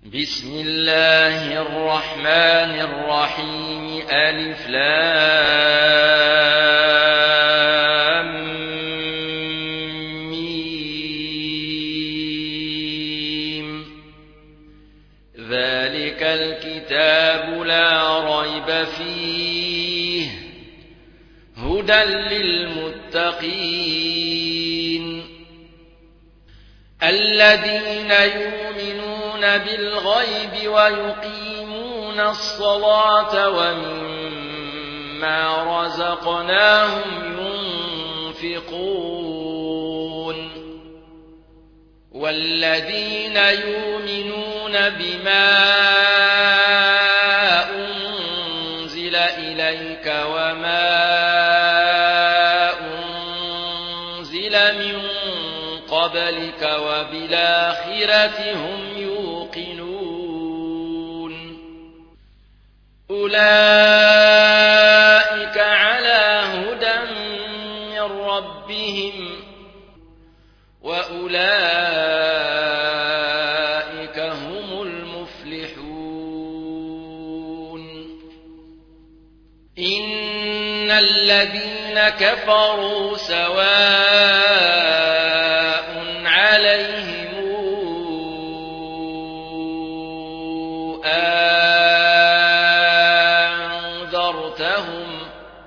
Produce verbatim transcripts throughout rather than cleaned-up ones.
بسم الله الرحمن الرحيم. ألف لام ميم. ذلك الكتاب لا ريب فيه هدى للمتقين الذين يؤمنون بالغيب ويقيمون الصلاة ومما رزقناهم ينفقون والذين يؤمنون بما أنزل إليك وما أنزل من قبلك وبالآخرة هم يوقنون أولئك على هدى من ربهم وأولئك هم المفلحون. إن الذين كفروا سواء عليهم أنذرتهم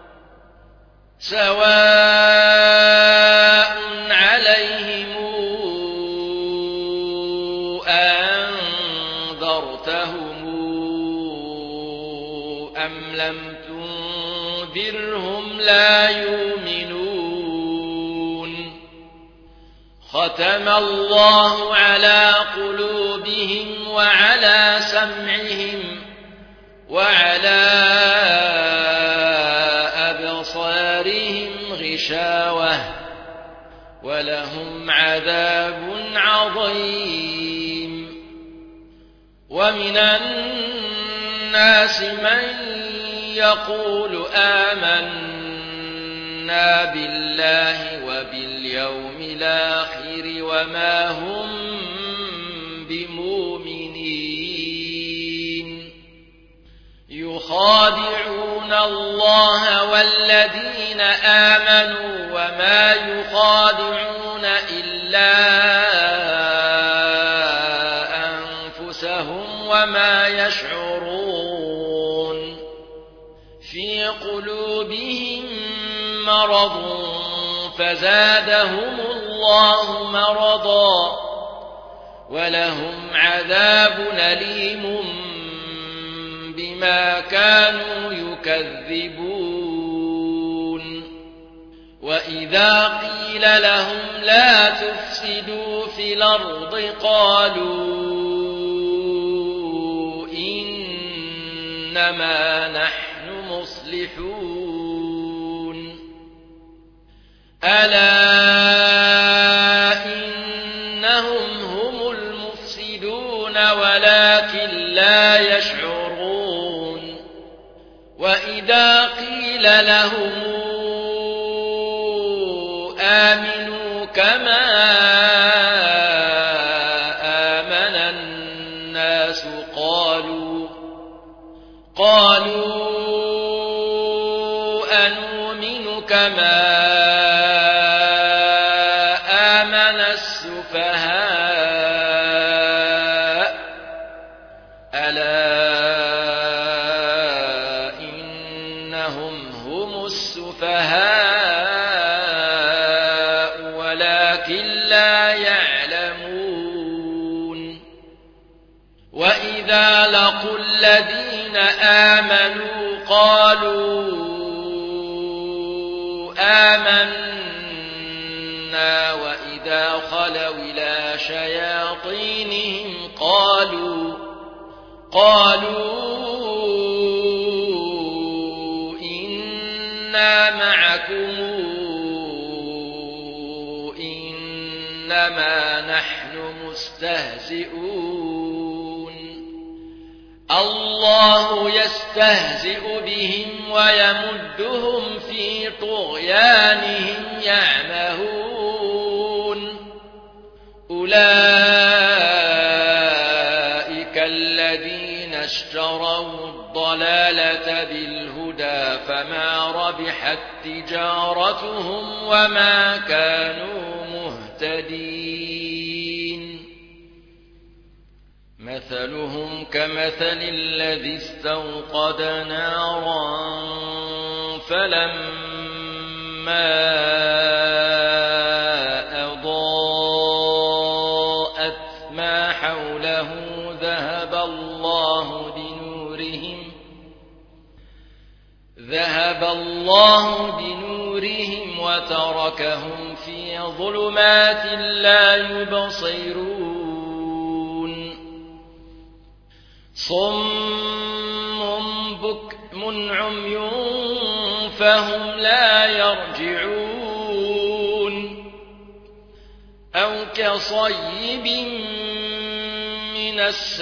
سواء عليهم أنذرتهم أم لم تنذرهم لا يؤمنون. ختم الله على قلوبهم وعلى سمعهم وعلى أبصارهم غشاوة ولهم عذاب عظيم. ومن الناس من يقول آمنا بالله وباليوم الآخر وما هم بمؤمنين يخادعون الله والذين آمنوا وما يخادعون إلا أنفسهم وما يشعرون. في قلوبهم مرض فزادهم الله مرضا ولهم عذاب أليم بما كانوا يكذبون. وإذا قيل لهم لا تفسدوا في الأرض قالوا إنما نحن مصلحون. ألا إنهم هم المفسدون ولكن لا يشعرون. وإذا قيل لهم آمنوا كما آمن الناس قالوا قالوا أنؤمن كما آمن السفهاء ألا إنهم هم السفهاء ولكن لا يعلمون. وإذا لقوا الذين آمنوا قالوا آمنا وإذا خلوا إلى شياطينهم قالوا قالوا إنا معكم إنما نحن مستهزئون. الله يستهزئ بهم ويمدهم في طغيانهم يعمهون. أولئك الذين اشتروا الضلالة بالهدى فما ربحت تجارتهم وما كانوا مهتدين مثلهم كمثل الذي استوقد نارا فلما أضاءت ما حوله ذهب الله بنورهم ذهب الله بنورهم وتركهم في ظلمات لا يبصرون صم بكم عمي فهم لا يرجعون أو كصيب من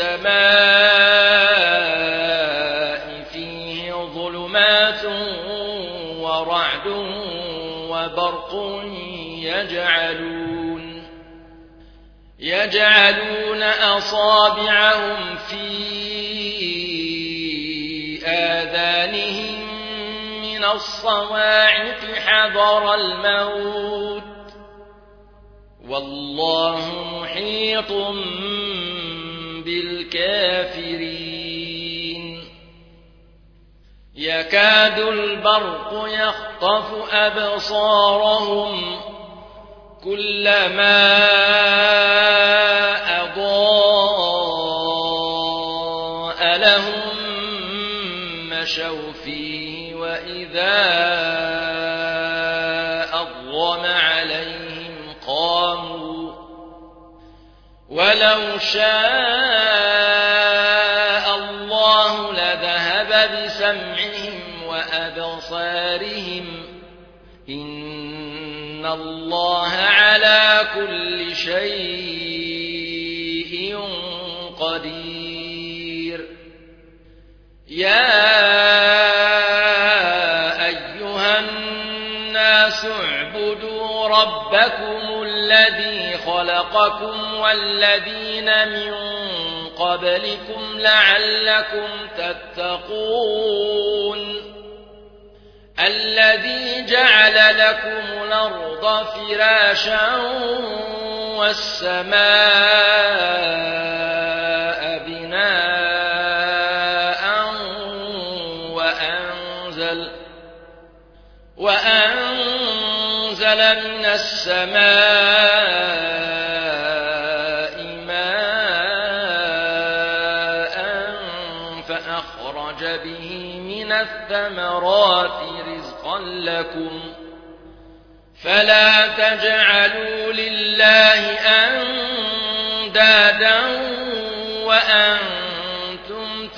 السماء فيه ظلمات ورعد وبرق يجعلون يجعلون أصابعهم في آذانهم من الصواعق حذر الموت والله محيط بالكافرين يكاد البرق يخطف أبصارهم كلما أضاء لهم مشوا فيه وإذا أظلم عليهم قاموا ولو شاء الله لذهب بسمعهم وأبصارهم إن الله على كل شيء قدير يا أيها الناس اعبدوا ربكم الذي خلقكم والذين من قبلكم لعلكم تتقون الذي جعل لكم الأرض فراشا والسماء بناء وأنزل, وأنزل من السماء ماء فأخرج به من الثمرات رزقا لكم فلا تجعلوا لله أندادا وأنتم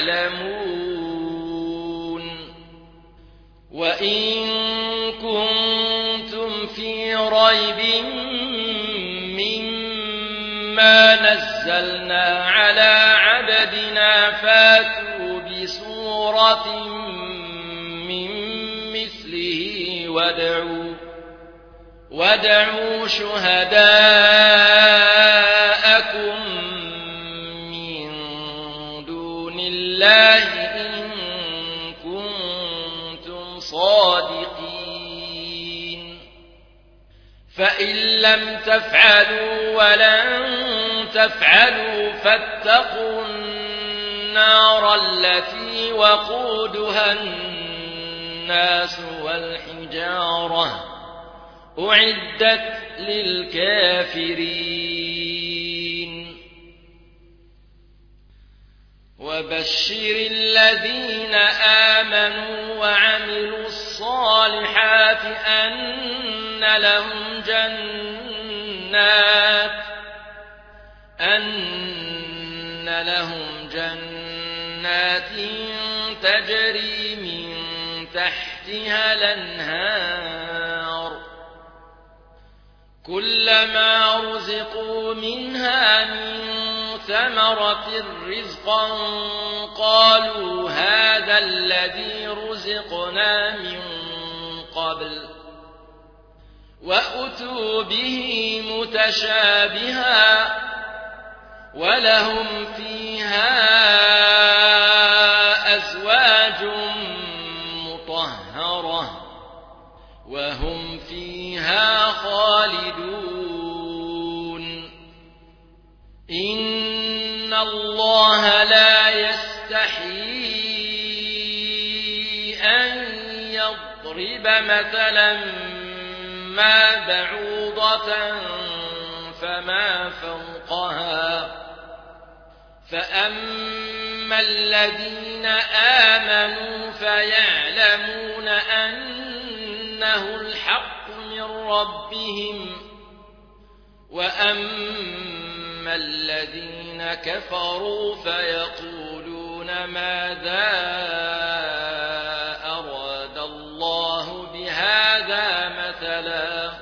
تعلمون وإن كنتم في ريب مما نزلنا على عبدنا فاتوا بسورة من مثله وادعوا وادعوا شهداءكم من دون الله إن كنتم صادقين فإن لم تفعلوا ولن تفعلوا فاتقوا النار التي وقودها الناس والحجارة أعدت للكافرين وبشر الذين آمنوا وعملوا الصالحات أن لهم جنات أن لهم جنات تجري من تحتها الأنهار كلما رزقوا منها من ثمرة رزقا قالوا هذا الذي رزقنا من قبل وأتوا به متشابها ولهم فيها إن الله لا يستحيي أن يضرب مثلا ما بعوضة فما فوقها فأما الذين آمنوا فيعلمون أنه الحق من ربهم وأما الذين كفروا فيقولون ماذا أراد الله بهذا مثلا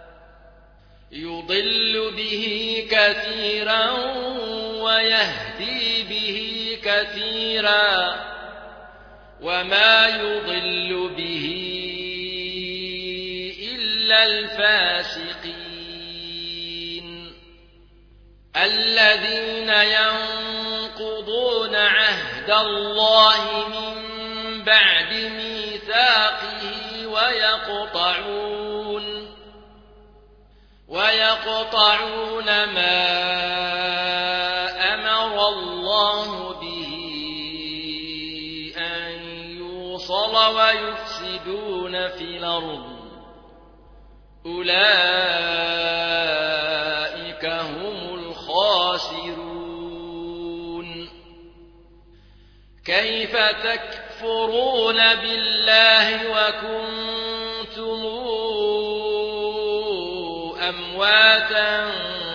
يضل به كثيرا ويهدي به كثيرا وما يضل به إلا الفاسقين الذين ينقضون عهد الله من بعد ميثاقه ويقطعون ويقطعون ما أمر الله به أن يوصل ويفسدون في الأرض أولئك هم الخاسرون كيف تكفرون بالله وكنتم أمواتا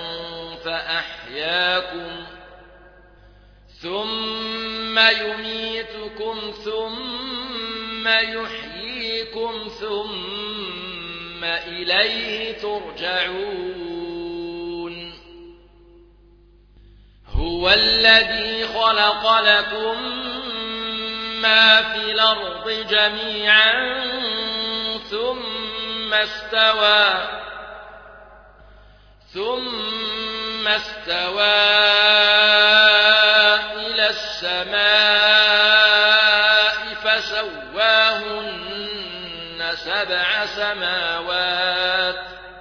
فأحياكم ثم يميتكم ثم يحييكم ثم إليه ترجعون هو الذي خلق لكم ما في الأرض جميعا ثم استوى ثم استوى إلى السماء فسواهن سبع سماوات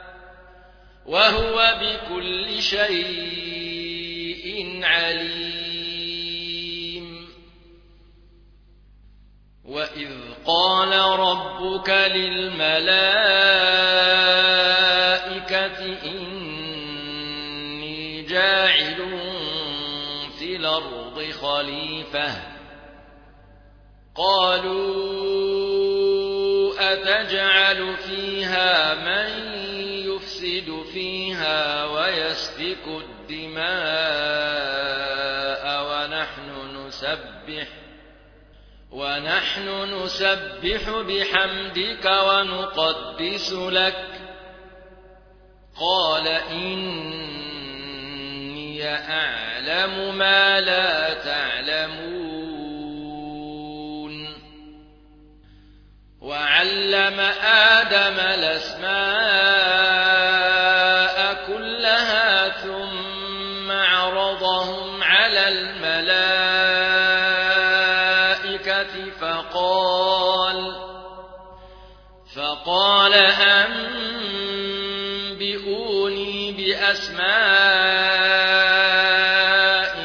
وهو بكل شيء عليم وإذ قال ربك للملائكة إني جاعل في الأرض خليفة قالوا أتجعل فيها من يفسد فيها ويسفك الدماء ونحن نسبح ونحن نسبح بحمدك ونقدس لك قال إني أعلم ما لا تعلمون وعلم آدم الأسماء كلها ثم عرضهم على الملائكة فقال فقال أنبئوني بأسماء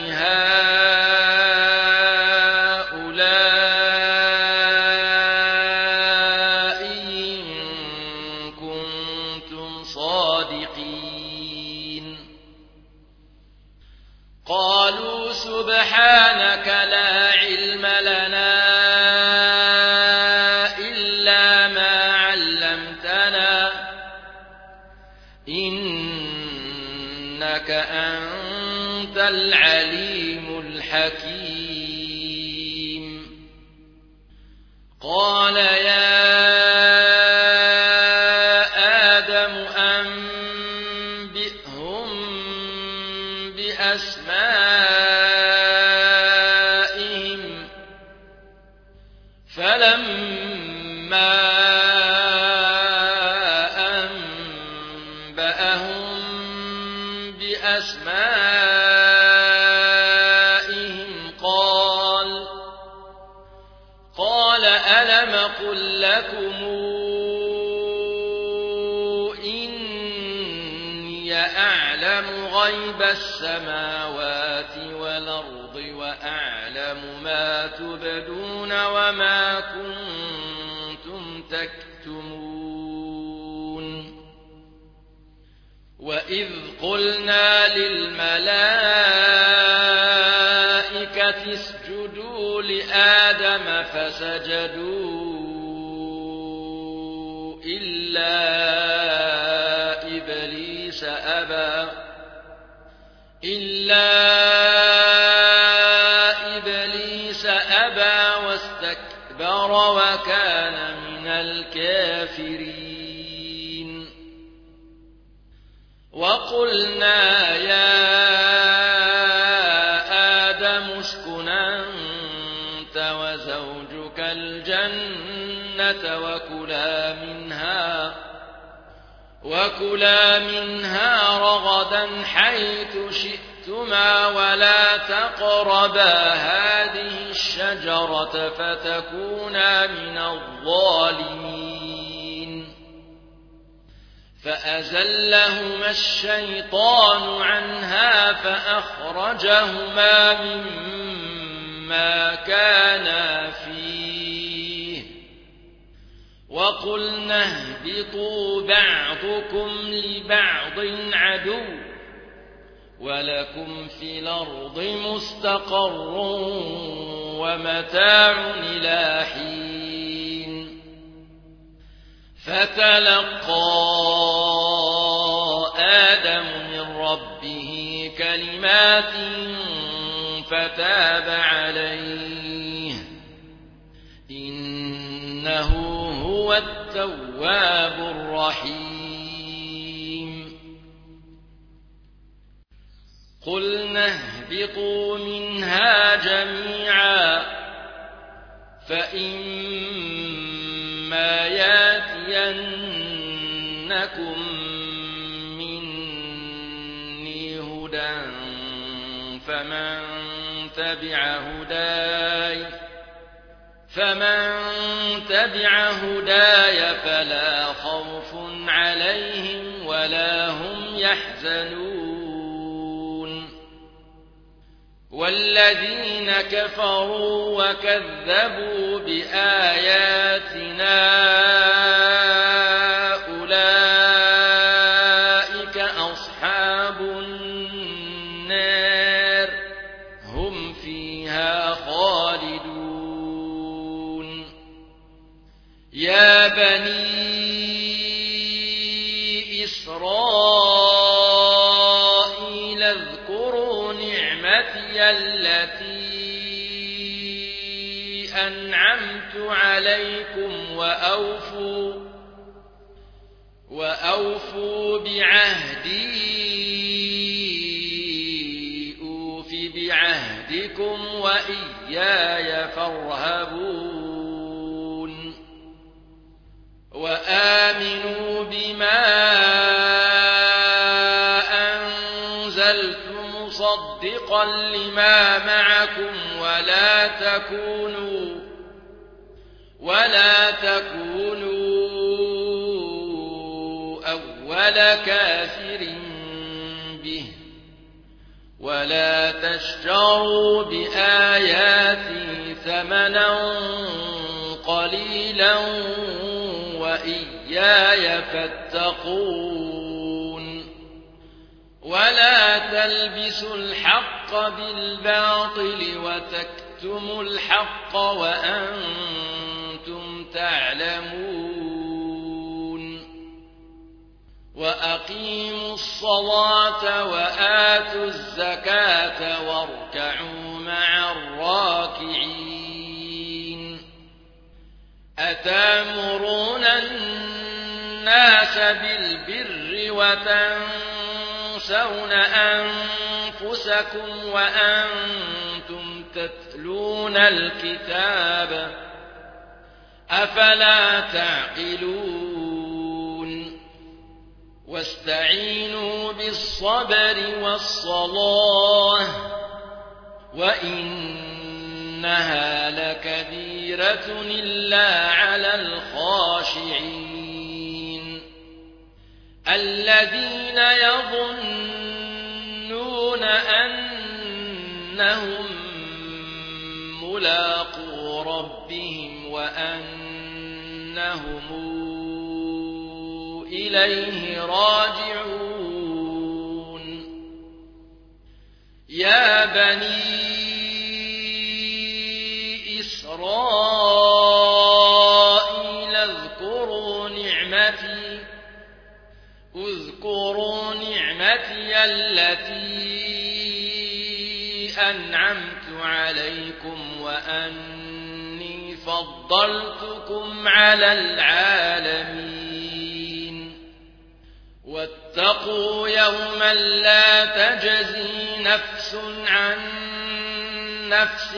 هؤلاء إن كنتم صادقين قالوا سبحانك لا علم لنا إلا ما علمتنا إنك أنت العليم الحكيم قال يا آدم أنبئهم بأسمائهم فلما بأسمائهم قال قال ألم قل لكم إني أعلم غيب السماوات والأرض وأعلم ما تبدون وما كنتم تكتمون وإذ قلنا للملائكة اسجدوا لآدم فسجدوا إلا إبليس أبى إلا إبليس أبى واستكبر وكان من الكافرين وقلنا يا آدم اسكن أنت وزوجك الجنة وكلا منها وكلا منها رغدا حيث شئتما ولا تقربا هذه الشجرة فتكونا من الظالمين فأزلهما الشيطان عنها فأخرجهما مما كانا فيه وقلنا اهبطوا بعضكم لبعض عدو ولكم في الأرض مستقر ومتاع إلى حين فتلقى آدم من ربه كلمات فتاب عليه إنه هو التواب الرحيم قلنا اهبطوا منها جميعا فإما ياتينكم مني هدى فمن تبع هداي فمن تبع هداي فلا خوف عليهم ولا هم يحزنون والذين كفروا وكذبوا بآياتنا أولئك أصحاب النار هم فيها خالدون يا بني إسرائيل اذكروا نعمتي التي أنعمت عليكم وأوفوا وأوفوا بعهدي أوف بعهدكم وإياي فارهبون وآمنوا بما أنزلت مصدقا لما معكم ولا تكونوا ولا تكونوا أول كافر به ولا تشتروا بآياتي ثمنا قليلا وإياي فاتقون ولا تلبسوا الحق بالباطل وتكتموا الحق وأنتم تعلمون وأقيموا الصلاة وآتوا الزكاة واركعوا مع الراكعين أتامرون الناس بالبر وتنسون أنفسكم وأنتم تتلون الكتاب أفلا تعقلون واستعينوا بالصبر والصلاة وإنها لكبيرة إلا على الخاشعين الذين يظنون أن أنهم ملاقو ربهم وأنهم إليه راجعون يا بني إسرائيل اذكروا نعمتي اذكروا نعمتي التي أنعمت عليكم وأني فضلتكم على العالمين واتقوا يوما لا تجزي نفس عن نفس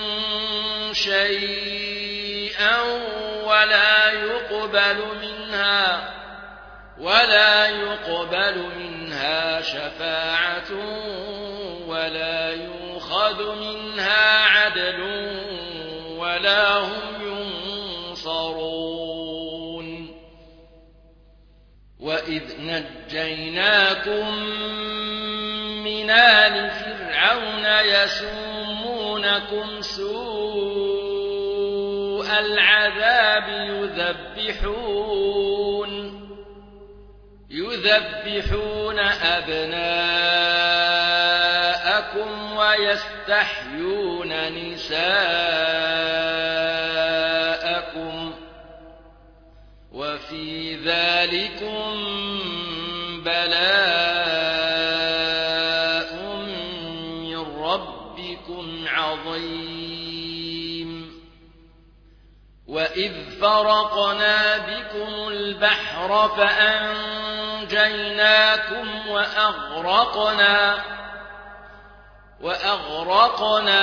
شيئا ولا يقبل منها ولا يقبل منها شفاعة ولا يؤخذ منها عدل ولا هم ينصرون وإذ نجيناكم من آل فرعون يسومونكم سوء العذاب يذبحون يذبحون أبناءكم ويستحيون نساءكم وفي ذلكم بلاء من ربكم عظيم وإذ فرقنا بكم البحر فأنجيناكم وأغرقنا وأغرقنا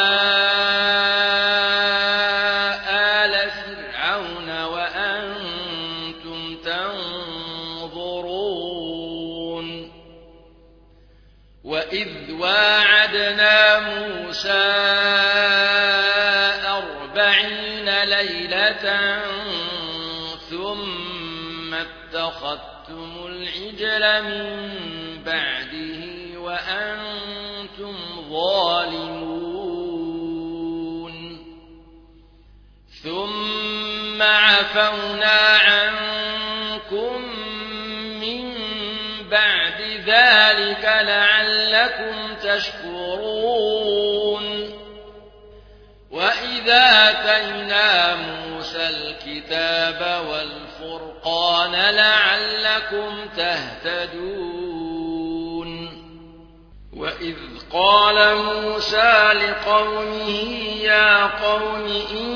آل فرعون وأنتم تنظرون وإذ واعدنا موسى أربعين ليلة ثم اتخذتم العجل من بعده وأنتم ظالمون ثم عفونا عنكم من بعد ذلك لعلكم تشكرون وإذا آتينا موسى الكتاب والفرقان لعلكم تهتدون وإذ قال موسى لقومه يا قوم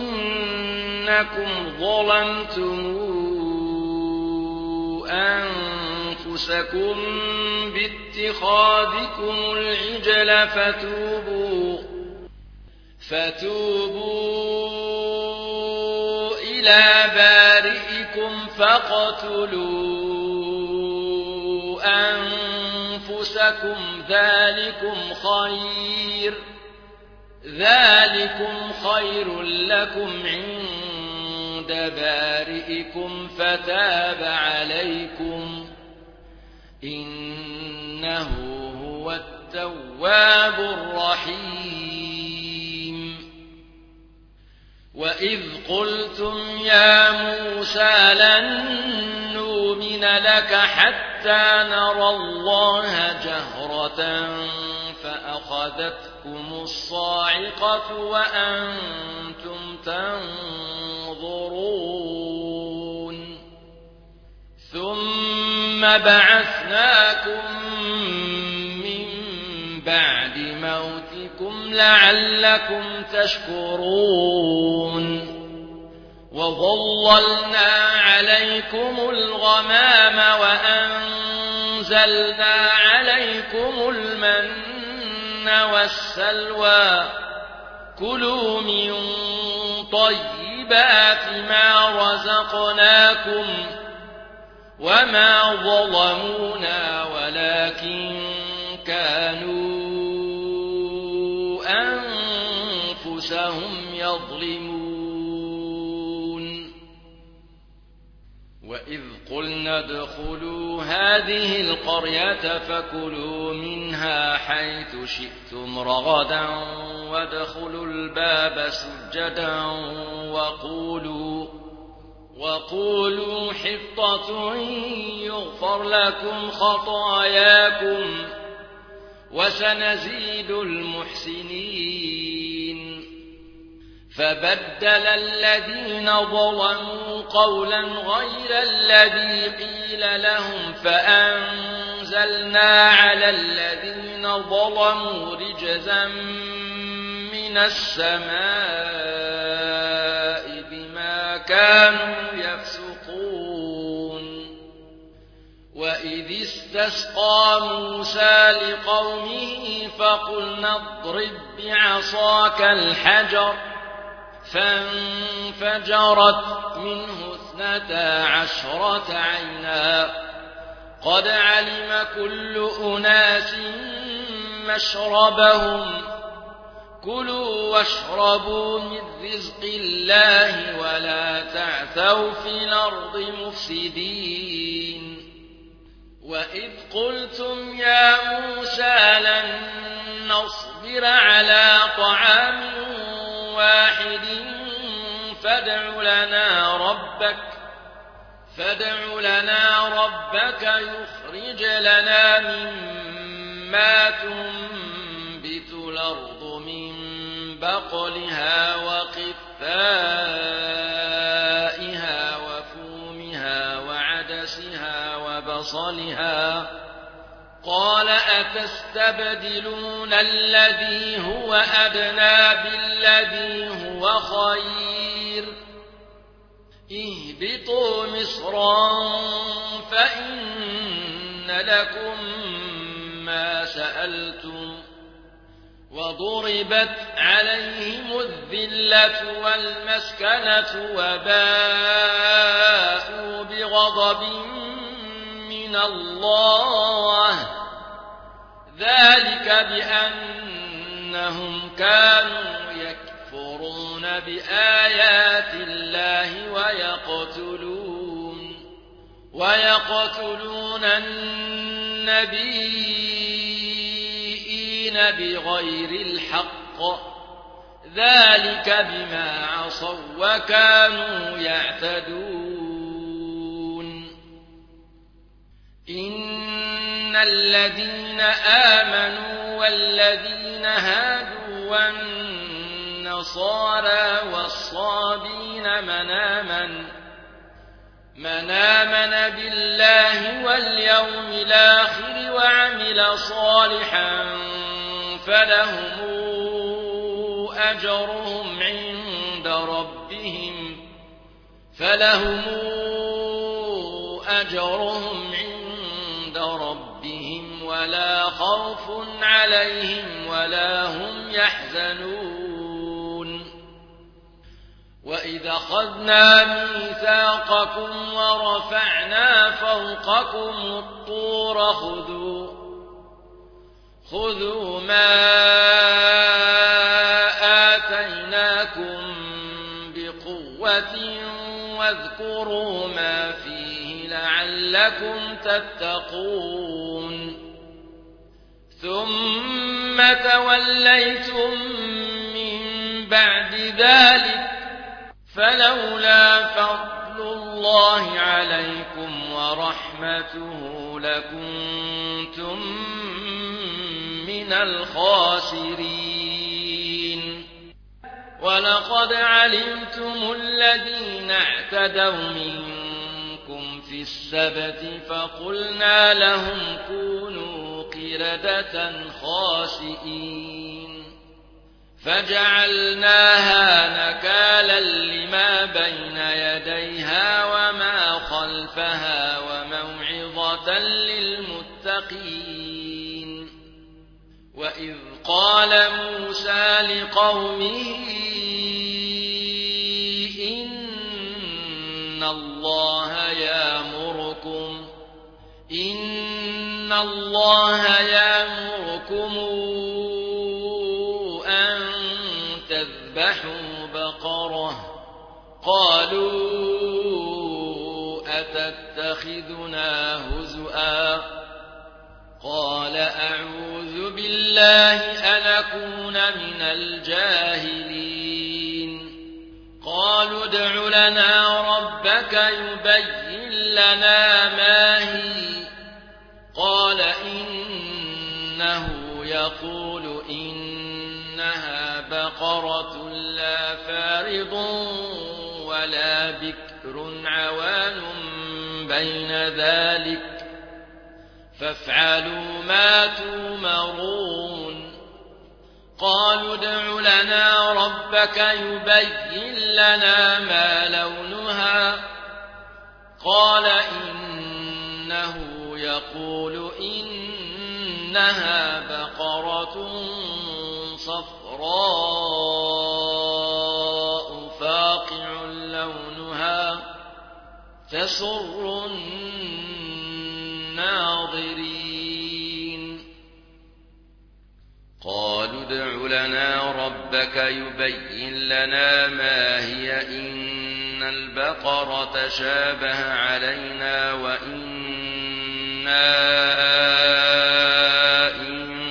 إنكم ظلمتم أنفسكم باتخاذكم العجل فتوبوا فتوبوا إلى بارئكم فاقتلوا أنفسكم ذلكم خير ذلكم خير لكم عند بارئكم فتاب عليكم إنه هو التواب الرحيم وإذ قلتم يا موسى لن نؤمن لك حتى نرى الله جهرة فأخذتكم الصاعقة وأنتم تنظرون ثم بعثناكم من بعد موتكم لعلكم تشكرون وظللنا عليكم الغمام وأنزلنا عليكم المن والسلوى كلوا من طيبات ما رزقناكم وما ظلمونا ولكن كانوا أنفسهم يظلمون وإذ قلنا ادخلوا هذه القرية فكلوا منها حيث شئتم رغدا وادخلوا الباب سجدا وقولوا وقولوا حطة يغفر لكم خطاياكم وسنزيد المحسنين. فبدل الذين ظلموا قولا غير الذي قيل لهم فأنزلنا على الذين ظلموا رجزا من السماء بما كانوا يفسقون. وإذ استسقى موسى لقومه فقلنا اضرب بعصاك الحجر فانفجرت منه اثنتا عشرة عينا قد علم كل أناس مشربهم كلوا واشربوا من رزق الله ولا تعثوا في الأرض مفسدين. وإذ قلتم يا موسى لن نصبر على طعام واحد فادع لنا ربك فادع لنا ربك يخرج لنا مما تنبت الأرض من بقلها وقثائها وفومها وعدسها وبصلها قال أتستبدلون الذي هو أدنى بالذي هو خير اهبطوا مصرا فإن لكم ما سألتم وضربت عليهم الذلة والمسكنة وباءوا بغضب من الله ذلك بأنهم كانوا يكفرون بآيات الله ويقتلون ويقتلون النبيين بغير الحق ذلك بما عصوا وكانوا يعتدون. إن الذين آمنوا والذين هادوا والنصارى والصابين من آمن من آمن بالله واليوم الآخر وعمل صالحا فلهم أجرهم عند ربهم فلهم أجرهم عند ربهم ولا خوف عليهم ولا هم يحزنون. وإذ أخذنا ميثاقكم ورفعنا فوقكم الطور خذوا خذوا ما آتيناكم بقوة واذكروا ما فيه لعلكم تتقون. ثم توليتم من بعد ذلك فلولا فضل الله عليكم ورحمته لكنتم من الخاسرين. ولقد علمتم الذين اعتدوا منكم في السبت فقلنا لهم كونوا قردة خاسئين فجعلناها نكالا لما بين يديها وما خلفها وموعظة للمتقين. وإذ قال موسى لقومه إن الله يأمركم إن الله يأمركم أن تذبحوا بقرة قالوا أتتخذنا هزؤا قال أعوذ بالله أن أكون من الجاهلين قالوا ادع لنا ربك يبين لنا ما هي قال إنه يقول إنها بقرة لا فارض ولا بكر عوان بين ذلك فافعلوا ما تؤمرون قالوا ادع لنا ربك يبين لنا ما لونها قال إنه يقول إنها بقرة صفراء فاقع لونها تسر الناظرين قالوا ادع لنا ربك يبين لنا ما هي إن البقرة تشابه علينا وإنا إن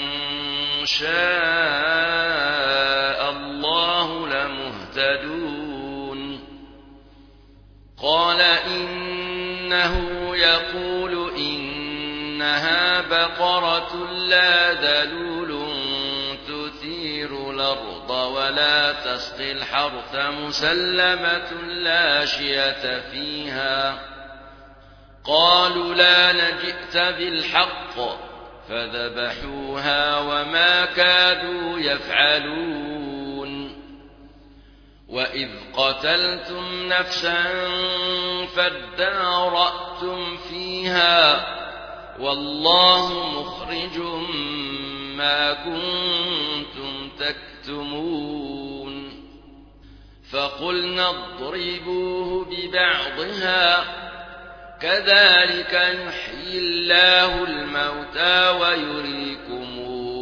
شاء الله لمهتدون قال إنه يقول إنها بقرة لا ذلول تثير الأرض ولا تسقي الحرث مسلمة لا شية فيها قالوا لا نجئت بالحق فذبحوها وما كادوا يفعلون وإذ قتلتم نفسا فادارأتم فيها والله مخرج ما كنتم تكتمون فقلنا اضربوه ببعضها كذلك يحيي الله الموتى ويريكم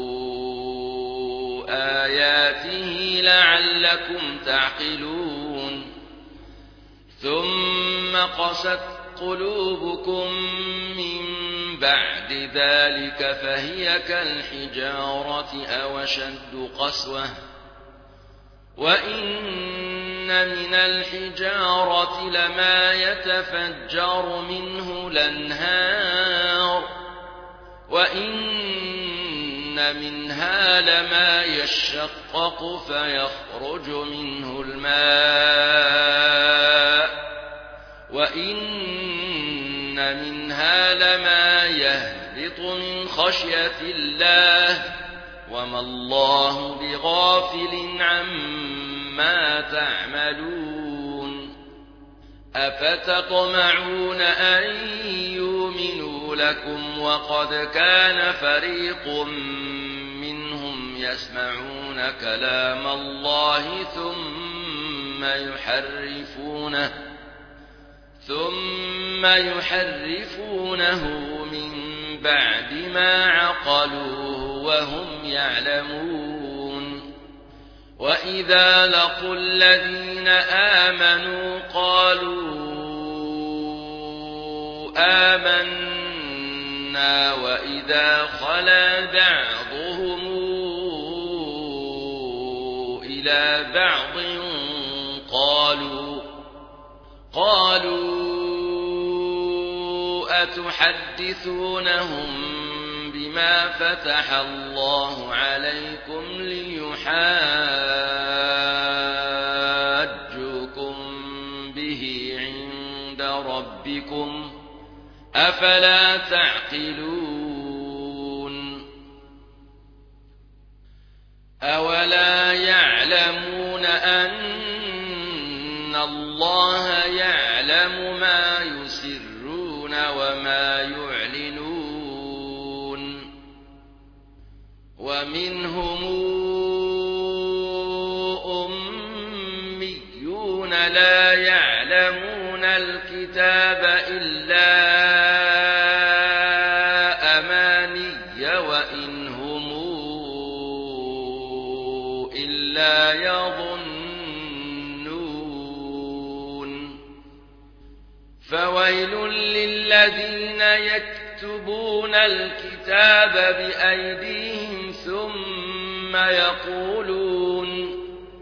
آياته لعلكم تعقلون ثم قست قلوبكم من بعد ذلك فهي كالحجارة أو أشد قسوة وإن من الحجارة لما يتفجر منه الأنهار وإن منها لما يشقق فيخرج منه الماء وإن منها لما يهبط من خشية الله وما الله بغافل عما تعملون أفتطمعون أن يؤمنوا لكم وقد كان فريق منهم يسمعون كلام الله ثم يحرفونه ثم يحرفونه من بعد ما عقلوه وهم يعلمون وإذا لقوا الذين آمنوا قالوا آمنا وإذا خلا بعضهم إلى بعض قالوا قالوا أتحدثونهم بما فتح الله عليكم ليحاجوكم به عند ربكم أفلا تعقلون أولا يعلمون أن الله يعلم ما يسرون وما يعلنون ومنهم أميون لا يعلمون الكتاب إلا أماني وإن هم إلا يظنون فويل للذين يكفرون يكتبون الكتاب بأيديهم ثم يقولون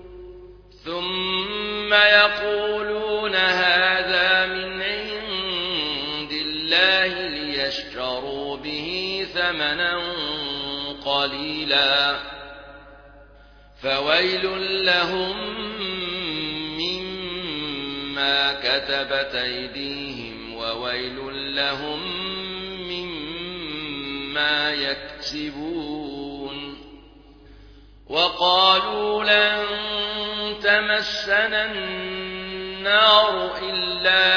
ثم يقولون هذا من عند الله ليشتروا به ثمنا قليلا فويل لهم مما كتبت أيديهم وويل لهم مما يكسبون وقالوا لن تمسنا النار إلا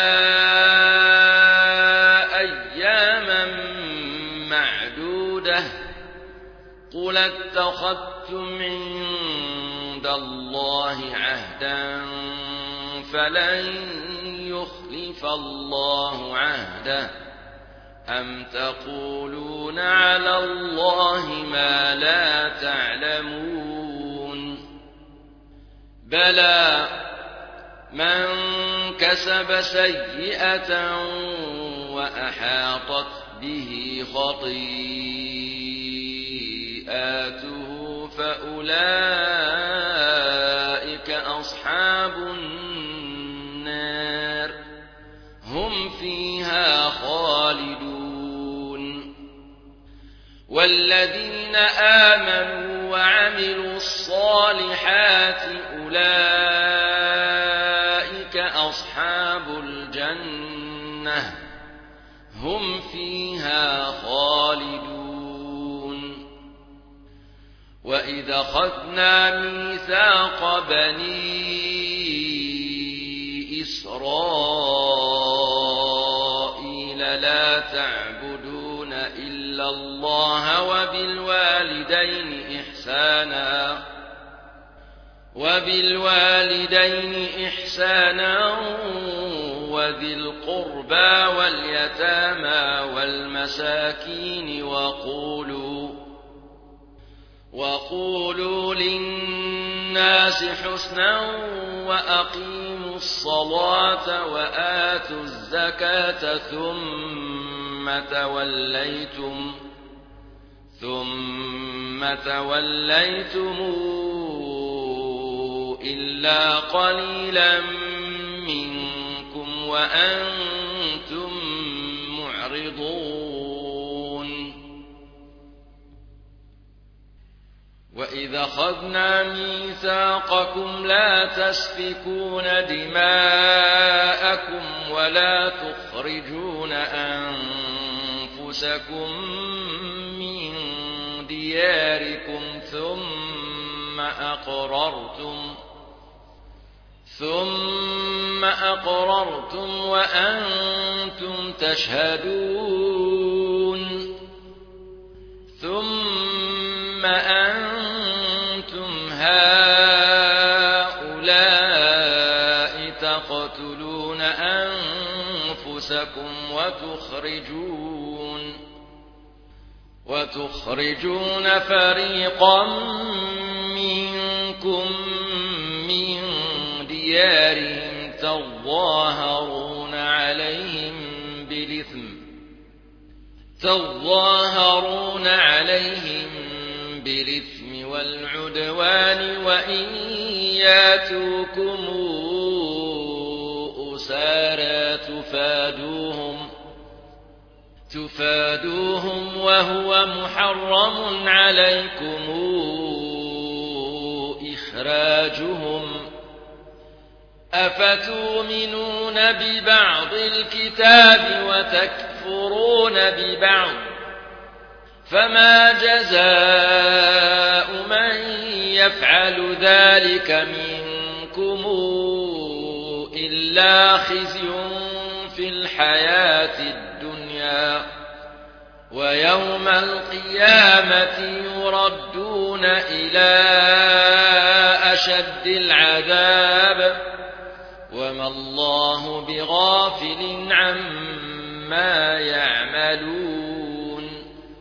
أياما معدودة قل اتخذتم عند الله عهدا فلن يخلف الله عهده أم تقولون على الله ما لا تعلمون بلى من كسب سيئة وأحاطت به خطيئاته فأولئك أصحاب النار هم فيها خالدون والذين آمنوا وعملوا الصالحات أولئك أصحاب الجنة هم فيها خالدون وإذا أخذنا ميثاق بني إسرائيل لا تعبدون إلا الله وبالوالدين إحسانا وبالوالدين إحسانا وذي القربى واليتامى والمساكين وقولوا وقولوا للناس حسنا وأقيموا الصلاة وآتوا الزكاة ثم توليتم ثم توليتم إلا قليلا منكم وأنتم معرضون وإذا أخذنا ميثاقكم لا تسفكون دماءكم ولا تخرجون أنفسكم من دياركم ثم أقررتم ثم أقررتم وأنتم تشهدون ثم أنتم هؤلاء تقتلون أنفسكم وتخرجون وتخرجون فريقا منكم من ديارهم تظاهرون عليهم بالإثم تظاهرون عليهم بالإثم والعدوان وإن ياتوكم أسارى تفادوهم تفادوهم وهو محرم عليكم إخراجهم أفتؤمنون ببعض الكتاب وتكفرون ببعض فما جزاء من يفعل ذلك منكم إلا خزي في الحياة الدنيا ويوم القيامة يردون إلى أشد العذاب وما الله بغافل عما يعملون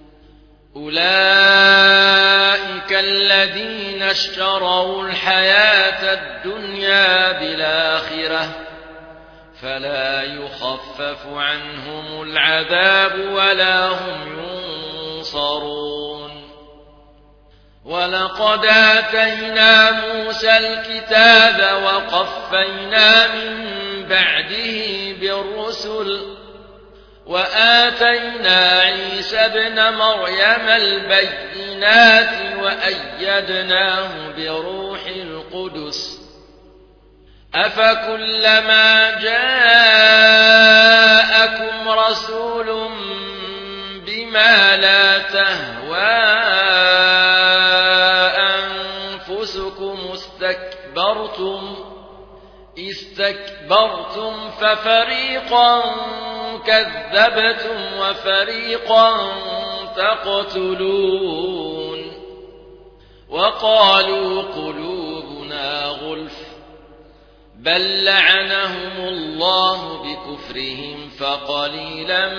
أولئك الذين اشتروا الحياة الدنيا بالآخرة فلا يخفف عنهم العذاب ولا هم ينصرون ولقد آتينا موسى الكتاب وقفينا من بعده بالرسل وآتينا عيسى ابن مريم البينات وأيدناه بروح القدس أفكلما جاءكم رسول بما لا تهوى أنفسكم استكبرتم استكبرتم ففريقا كذبتم وفريقا تقتلون وقالوا قلوبنا غلف بل لعنهم الله بكفرهم فقليلا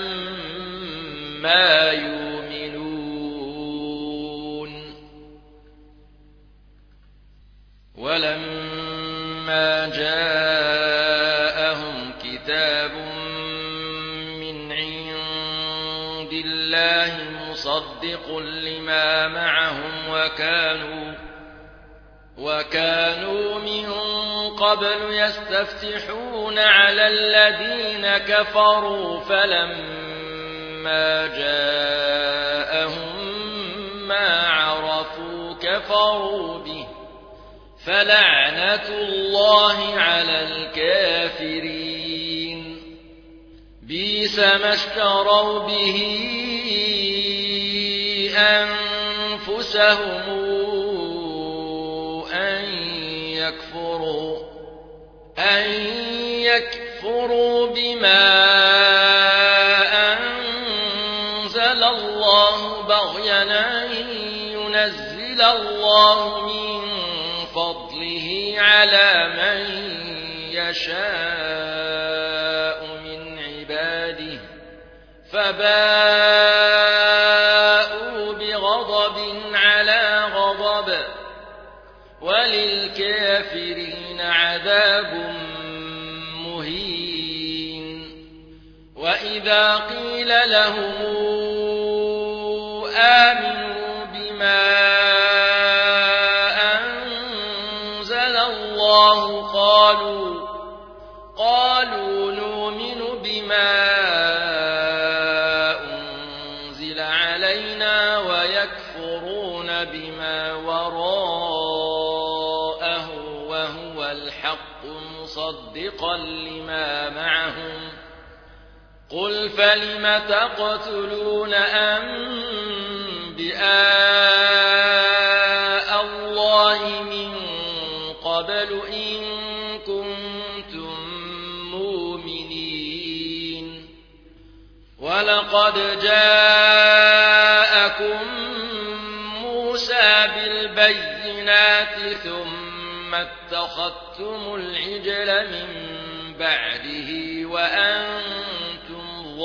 ما يؤمنون ولما جاءهم كتاب من عند الله مصدق لما معهم وكانوا وكانوا من قبل يستفتحون على الذين كفروا فلما جاءهم ما عرفوا كفروا به فلعنة الله على الكافرين بئس ما اشتروا به أنفسهم أن يكفروا أن يكفروا بما أنزل الله بغيا أن ينزل الله من فضله على من يشاء من عباده فباءوا بغضب على غضب وللكافرين عذاب مهين وإذا قيل لهم آمنوا بما أنزل الله قالوا قالوا نؤمن بما أنزل علينا ويكفرون بما وراءه وهو الحق مصدقا لما معهم قل فلم تقتلون أنبياء الله من قبل إن كنتم مؤمنين ولقد جاءكم موسى بالبينات ثم اتخذتم العجل من بعده وأنتم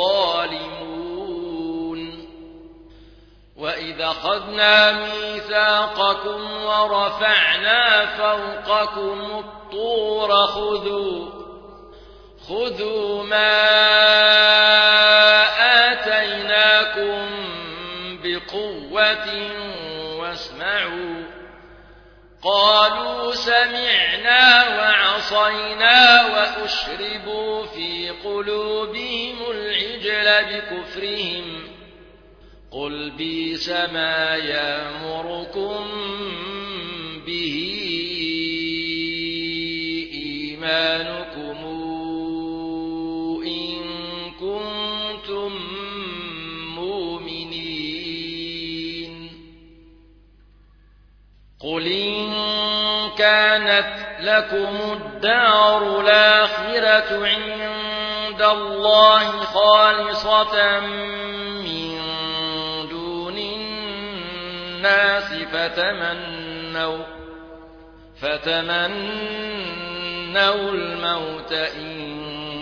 ظالمون وإذا أخذنا ميثاقكم ورفعنا فوقكم الطور خذوا خذوا ما آتيناكم بقوة واسمعوا قالوا سمعنا وعصينا وأشربوا في قلوبهم العجل بكفرهم قل بئس ما يأمركم به إيمانكم إن كنتم مؤمنين قل إن كانت لكم الدار الآخرة عند الله خالصة من دون الناس فتمنوا فتمنوا الموت إن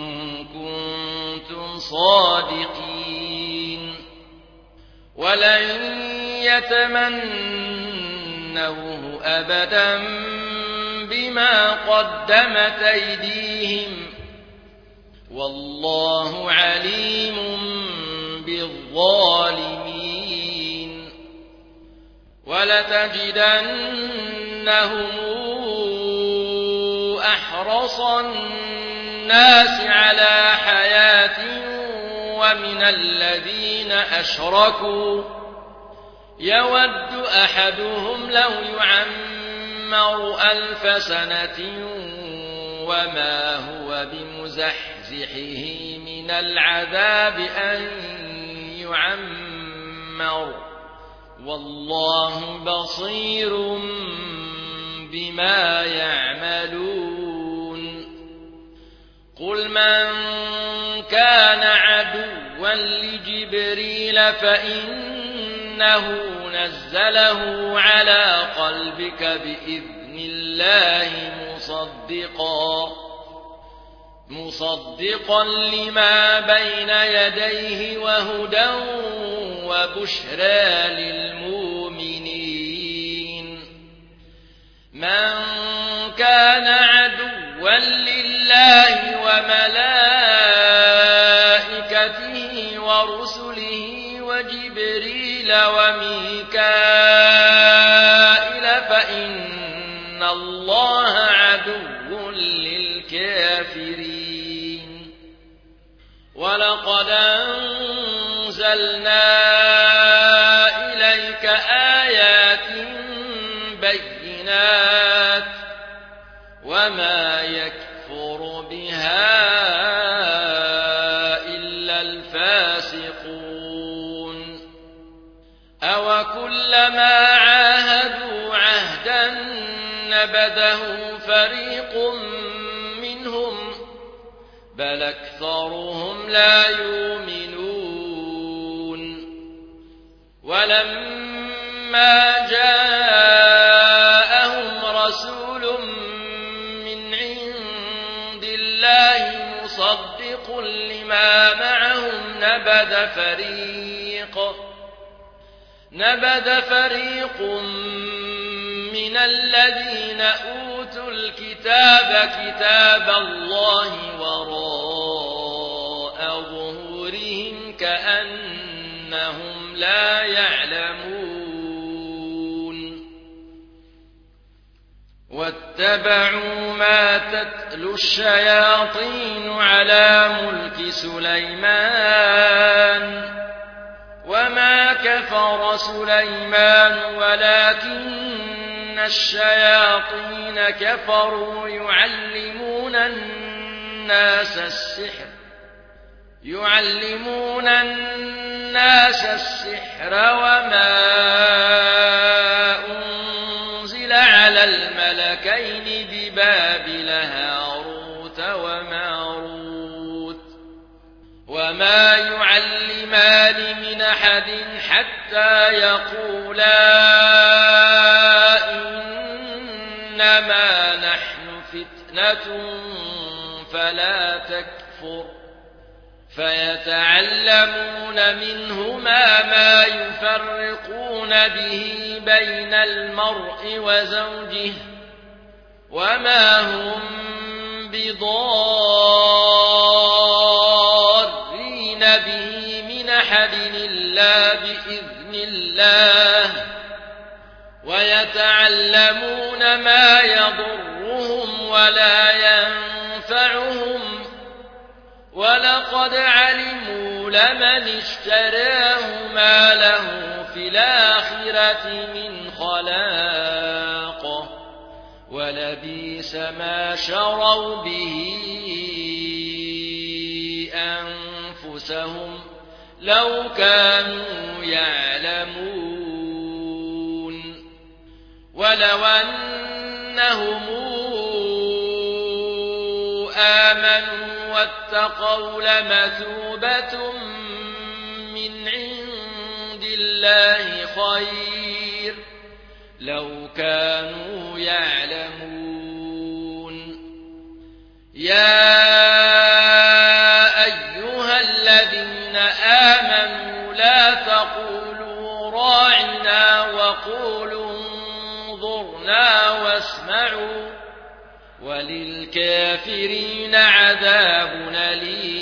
كنتم صادقين ولن يتمنوه أبدا بما قدمت أيديهم والله عليم بالظالمين ولتجدنهم أحرص الناس على حياة ومن الذين أشركوا يود أحدهم لو يعمر ألف سنة وما هو بمزحزحه من العذاب أن يعمر والله بصير بما يعملون قل من كان عدوا لجبريل فإنه نزله على قلبك بإذن الله مصدقا مصدقا لما بين يديه وهدى وبشرى للمؤمنين من كان عدوا لله وملائكته ورسله وجبريل وميكائيل فإن الله عدو للكافرين ولقد أنزلنا إليك آيات بينات وما يكفر بها إلا الفاسقون أوكلما عاهدوا عهدا نبذه فريق منهم بل أكثرهم لا يؤمنون ولما جاءهم رسول من عند الله مصدق لما معهم نبذ فريق نبذ فريق من الذين أوتوا الكتاب كتاب الله وراء ظهورهم كأنهم لا يعلمون واتبعوا ما تتلو الشياطين على ملك سليمان وما كفر سليمان ولكن الشياطين كفروا يعلمون الناس السحر يعلمون الناس السحر وما أنزل على الملكين ببابل هاروت وماروت وما يعلمان من أحد حتى يقولا إنما نحن فتنة فلا تكفر فيتعلمون منهما ما يفرقون به بين المرء وزوجه وما هم بضارين به من أحد إلا بإذن الله ويتعلمون ما يضرهم ولا ينفعهم ولقد علموا لمن اشتراه ما له في الآخرة من خلاق ولبئس ما شروا به أنفسهم لو كانوا يعلمون ولو أنهم آمنوا واتقوا لمثوبة من عند الله خير لو كانوا يعلمون يا أيها الذين آمنوا لا تقولوا راعنا وقولوا انظرنا واسمعوا وللكافرين عذاب أليم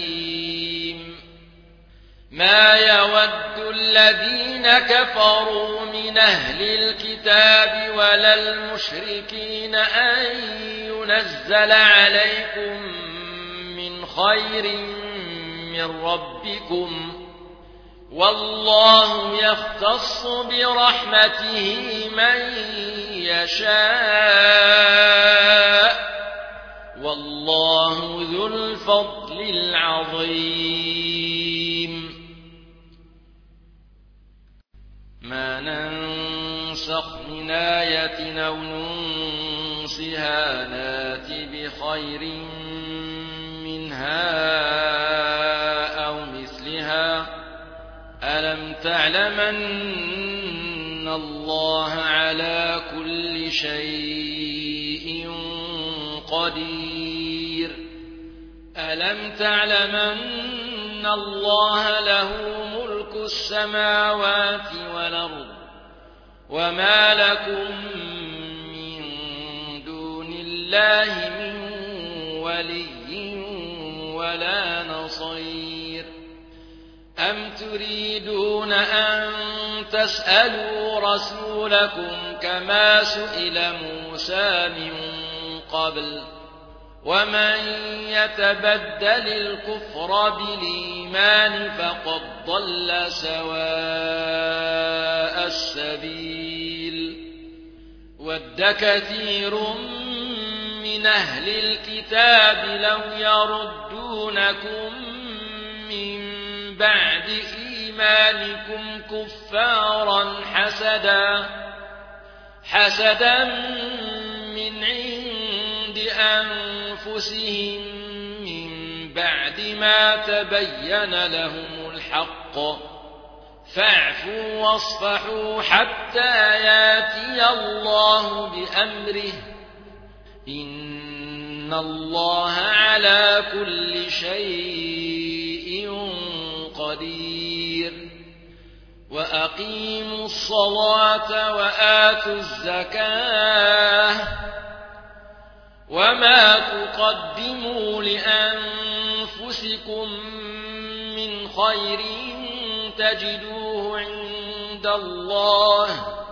ولا يود الذين كفروا من أهل الكتاب ولا المشركين أن ينزل عليكم من خير من ربكم والله يختص برحمته من يشاء والله ذو الفضل العظيم ما ننسخ من آية أو ننسها نات بخير منها أو مثلها ألم تعلم أن الله على كل شيء قدير ألم تعلم أن الله له ملك السماوات والأرض وما لكم من دون الله من ولي ولا نصير أم تريدون أن تسألوا رسولكم كما سئل موسى من قبل ومن يتبدل الكفر بالإيمان فقد ضل سواء السبيل ود كثير من أهل الكتاب لو يردونكم من بعد إيمانكم كفارا حسدا حسدا من عند أنفسهم من بعد ما تبين لهم الحق فاعفوا واصفحوا حتى ياتي الله بأمره إن الله على كل شيء قدير وأقيموا الصلاة وآتوا الزكاة وما تقدموا لأنفسكم من خير تجدوه عند الله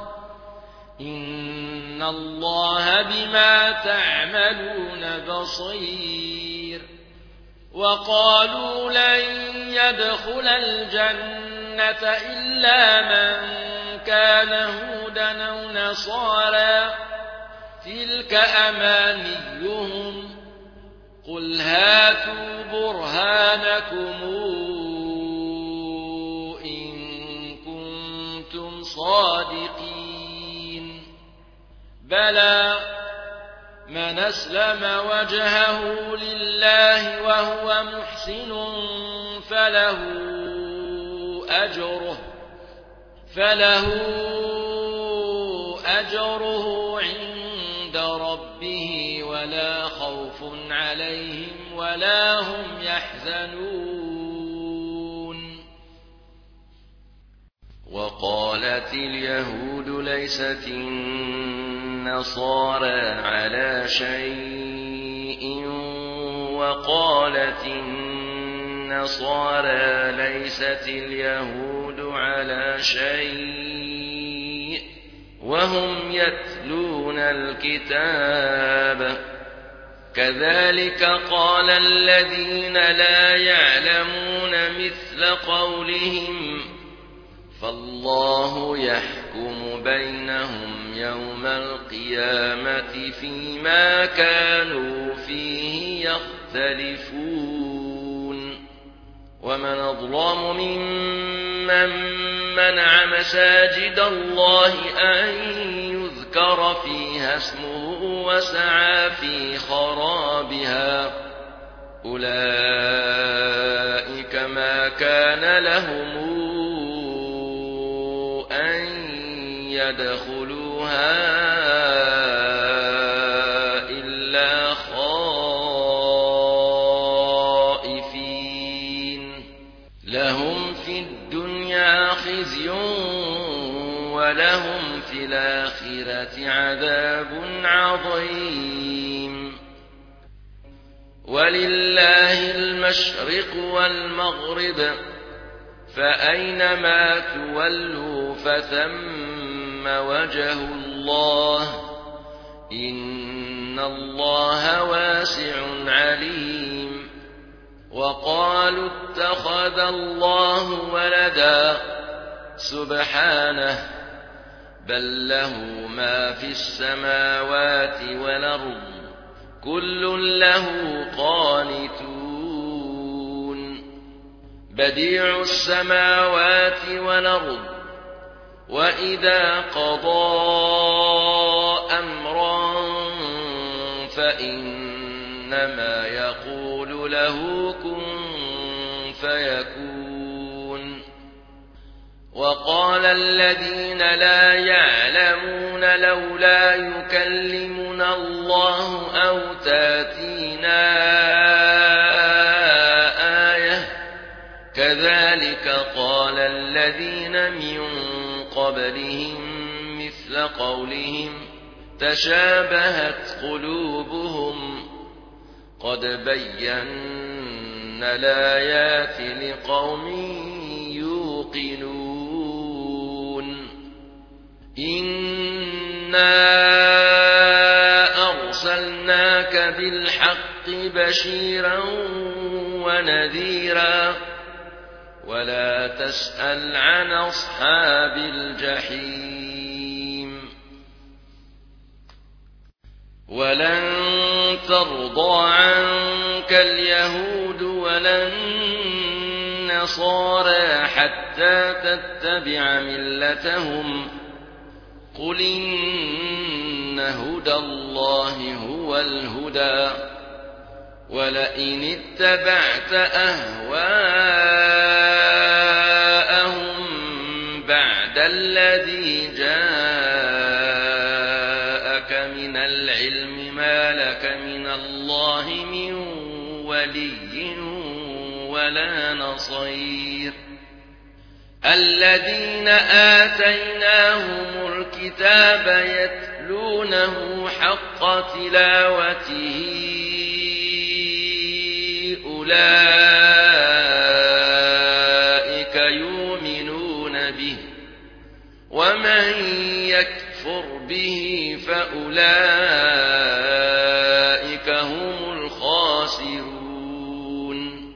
إن الله بما تعملون بصير وقالوا لن يدخل الجنة إلا من كان هودا أو نصارى تلك أمانيهم قل هاتوا برهانكم إن كنتم صادقين بلى من أسلم وجهه لله وهو محسن فله أجره فله أجره عند ربه ولا خوف عليهم ولا هم يحزنون وقالت اليهود ليست النصارى على شيء وقالت النصارى ليست اليهود على شيء وهم يتلون الكتاب كذلك قال الذين لا يعلمون مثل قولهم فالله يحكم بينهم يوم القيامة فيما كانوا فيه يختلفون ومن أظلم ممن منع مساجد الله أن يذكر فيها اسمه وسعى في خرابها أولئك ما كان لهم أن يدخلوها إلا خائفين لهم في الدنيا خزي ولهم في الآخرة عذاب عظيم ولله المشرق والمغرب فأينما تولوا فثم وجه الله إن الله واسع عليم وقالوا اتخذ الله ولدا سبحانه بل له ما في السماوات والأرض كل له قانتون بديع السماوات والأرض وإذا قضى أمرا فإنما يقول له كن فيكون وقال الذين لا يعلمون لولا يكلمنا الله أو تاتينا آية كذلك قال الذين من قبلهم مثل قولهم تشابهت قلوبهم قد بينا الآيات لقوم يوقنون إنا أرسلناك بالحق بشيرا ونذيرا ولا تسأل عن أصحاب الجحيم ولن ترضى عنك اليهود ولا النصارى حتى تتبع ملتهم قل إن هدى الله هو الهدى ولئن اتبعت أهواءهم بعد الذي جاءك من العلم ما لك من الله من ولي ولا نصير الذين آتيناهم الكتاب يتلونه حق تلاوته أولئك يؤمنون به ومن يكفر به فأولئك هم الخاسرون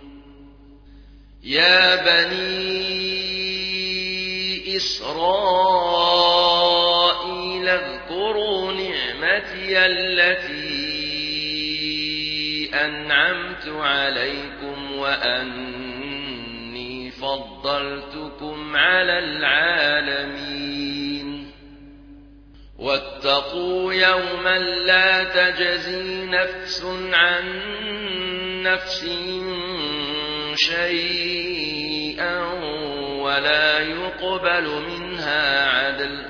يا بني إسرائيل اذكروا نعمتي التي أنعمت عليكم وأني فضلتكم على العالمين واتقوا يوما لا تجزي نفس عن نفس شيئا ولا يقبل منها عدل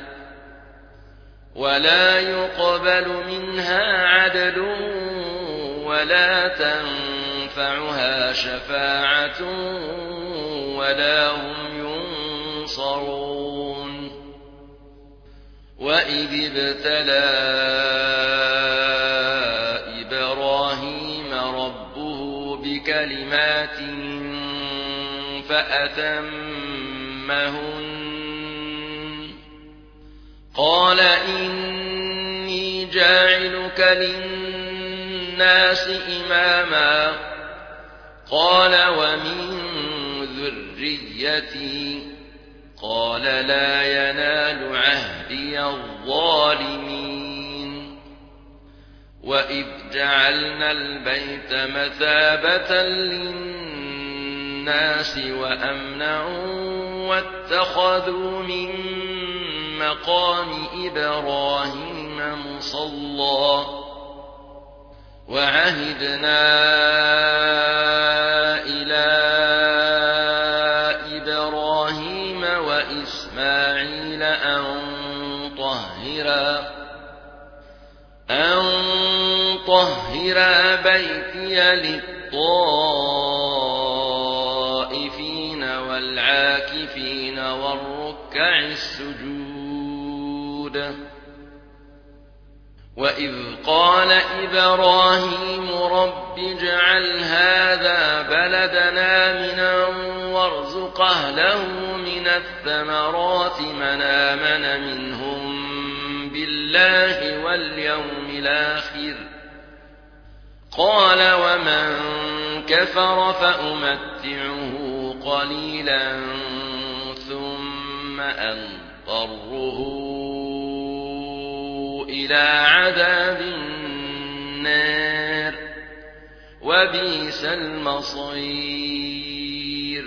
ولا يقبل منها عدل ولا تنفعها شفاعة ولا هم ينصرون وإذ ابتلى إبراهيم ربه بكلمات فأتمهن قال إني جاعلك للناس إماما قال ومن ذريتي قال لا ينال عهدي الظالمين وإذ جعلنا البيت مثابة للناس وأمنا واتخذوا من مقام إبراهيم مصلى وعهدنا إلى إبراهيم وإسماعيل أن طهرا أن طهرا بيتي للطائفين والعاكفين والركع السجود وإذ قال إبراهيم رب اجعل هذا بلدنا آمنا وارزق أهله له من الثمرات من آمن منهم بالله واليوم الآخر قال ومن كفر فأمتعه قليلا ثم أضطره إلى عذاب النار وبئس المصير.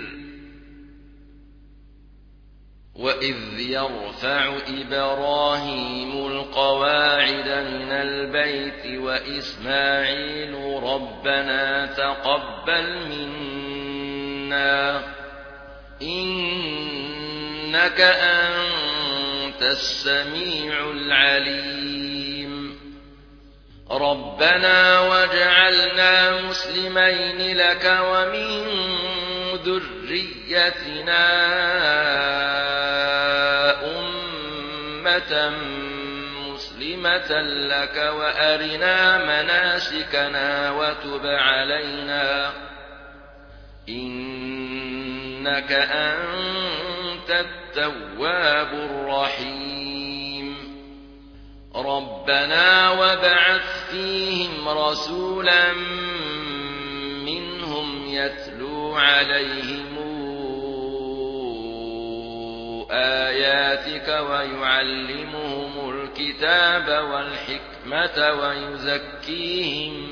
وإذ يرفع إبراهيم القواعد من البيت وإسماعيل ربنا تقبل منا إنك أنت السميع العليم ربنا واجعلنا مسلمين لك ومن ذريتنا أمة مسلمة لك وأرنا مناسكنا وتب علينا إنك أنت التواب الرحيم ربنا وابعث فيهم رسولا منهم يتلو عليهم آياتك ويعلمهم الكتاب والحكمة ويزكيهم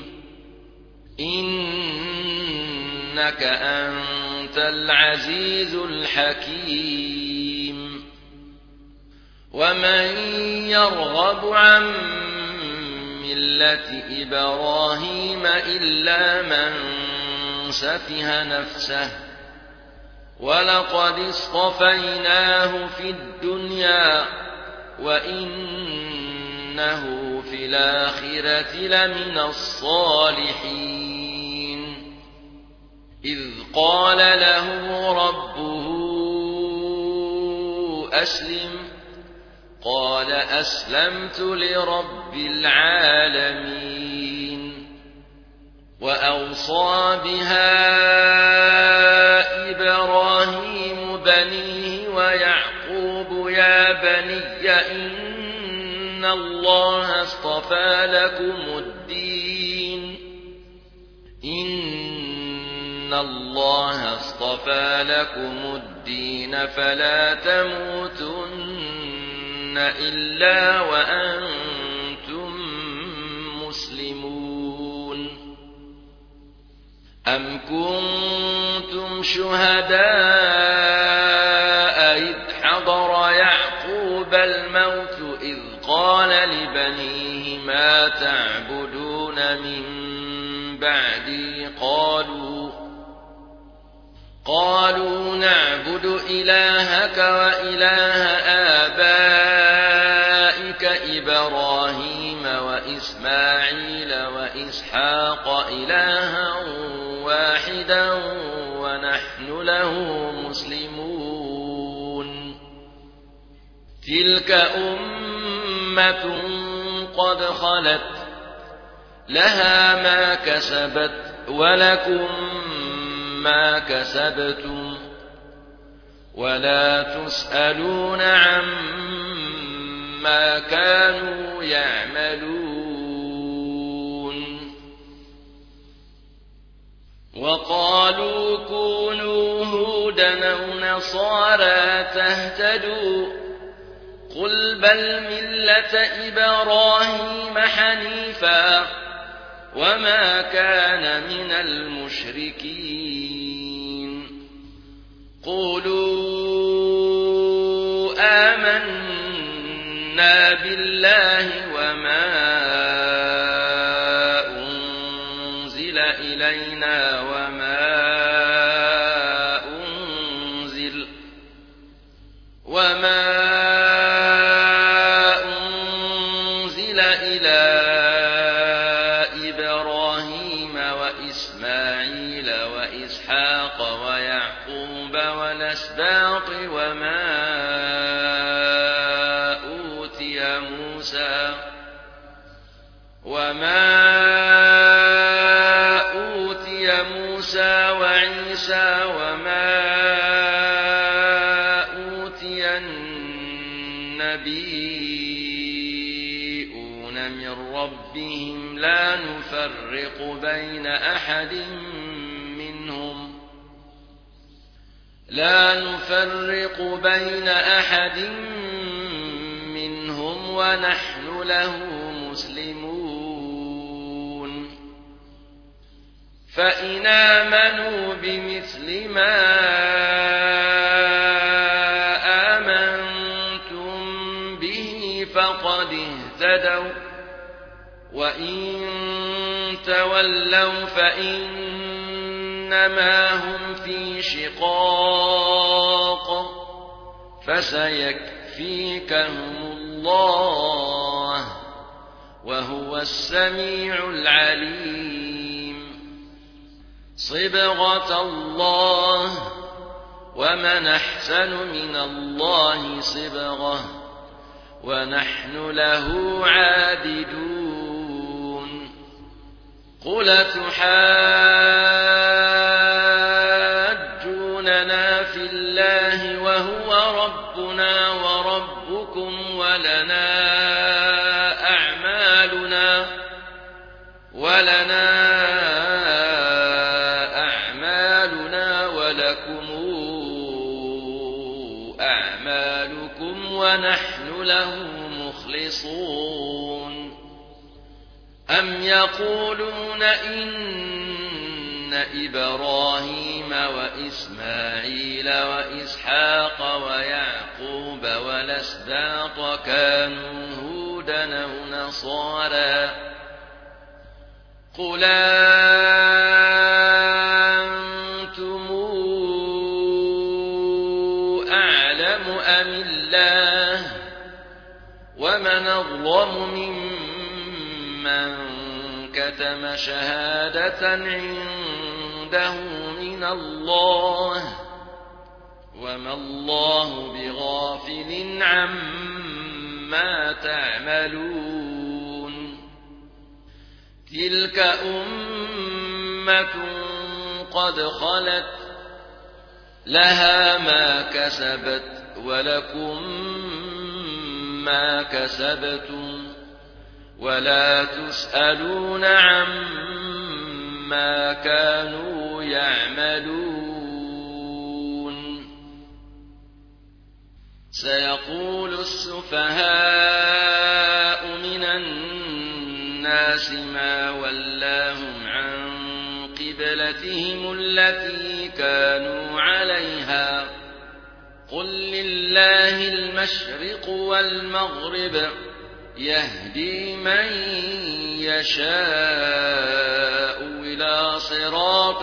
إنك أنت العزيز الحكيم. ومن يرغب عن ملة إبراهيم إلا من سفه نفسه ولقد اصطفيناه في الدنيا وإنه في الآخرة لمن الصالحين. إذ قال له ربه أسلم قال أسلمت لرب العالمين. وأوصى بها إبراهيم بنيه ويعقوب يا بني إن الله اصطفى لكم الدين إن الله اصطفى لكم الدين فلا تموتن إلا وأنتم مسلمون. أم كنتم شهداء إذ حضر يعقوب الموت إذ قال لبنيه ما تعبدون من بعدي قالوا قالوا نعبد إلهك وإله آبائك إبراهيم وإسماعيل وإسحاق إلها واحدا ونحن له مسلمون. تلك أمة قد خلت لها ما كسبت ولكم ما كسبتم ولا تسألون عما كانوا يعملون. وقالوا كونوا هودا أو نصارى تهتدوا قل بل ملة إبراهيم حنيفا وما كان من المشركين. قولوا آمنا بالله وما أنزل إلينا وما أنزل وما أنزل إلى إبراهيم وإسماعيل وإسحاق ويعقوب والأسباط وما أوتي موسى وما أوتي موسى وعيسى وما النبيون من ربهم لا نفرق بين أحد منهم لا نفرق بين أحد منهم ونحن له مسلمون فإن آمنوا بمثل ما آمنتم به فقد اهتدوا وإن تولوا فإنما هم في شقاق فسيكفيكهم الله وهو السميع العليم صبغة الله ومن أحسن من الله صبغة ونحن له عابدون قل تحاجوننا في الله وهو ربنا وربكم ولنا أعمالنا ولنا أعمالنا ولكم أعمالكم ونحن له مخلصون أم يقولون إن إبراهيم وإسماعيل وإسحاق ويعقوب والأسباط كانوا هودا أو نصارى قل أنتم أعلم أم الله ومن أظلم ممن كتم شهادة عنده من الله وما الله بغافل عما تعملون تلك أمة قد خلت لها ما كسبت ولكم ما كسبتم ولا تسألون عما كانوا يعملون سيقول السفهاء من الناس ما ولاهم عن قبلتهم التي كانوا عليها قل لله المشرق والمغرب يهدي من يشاء إلى صراط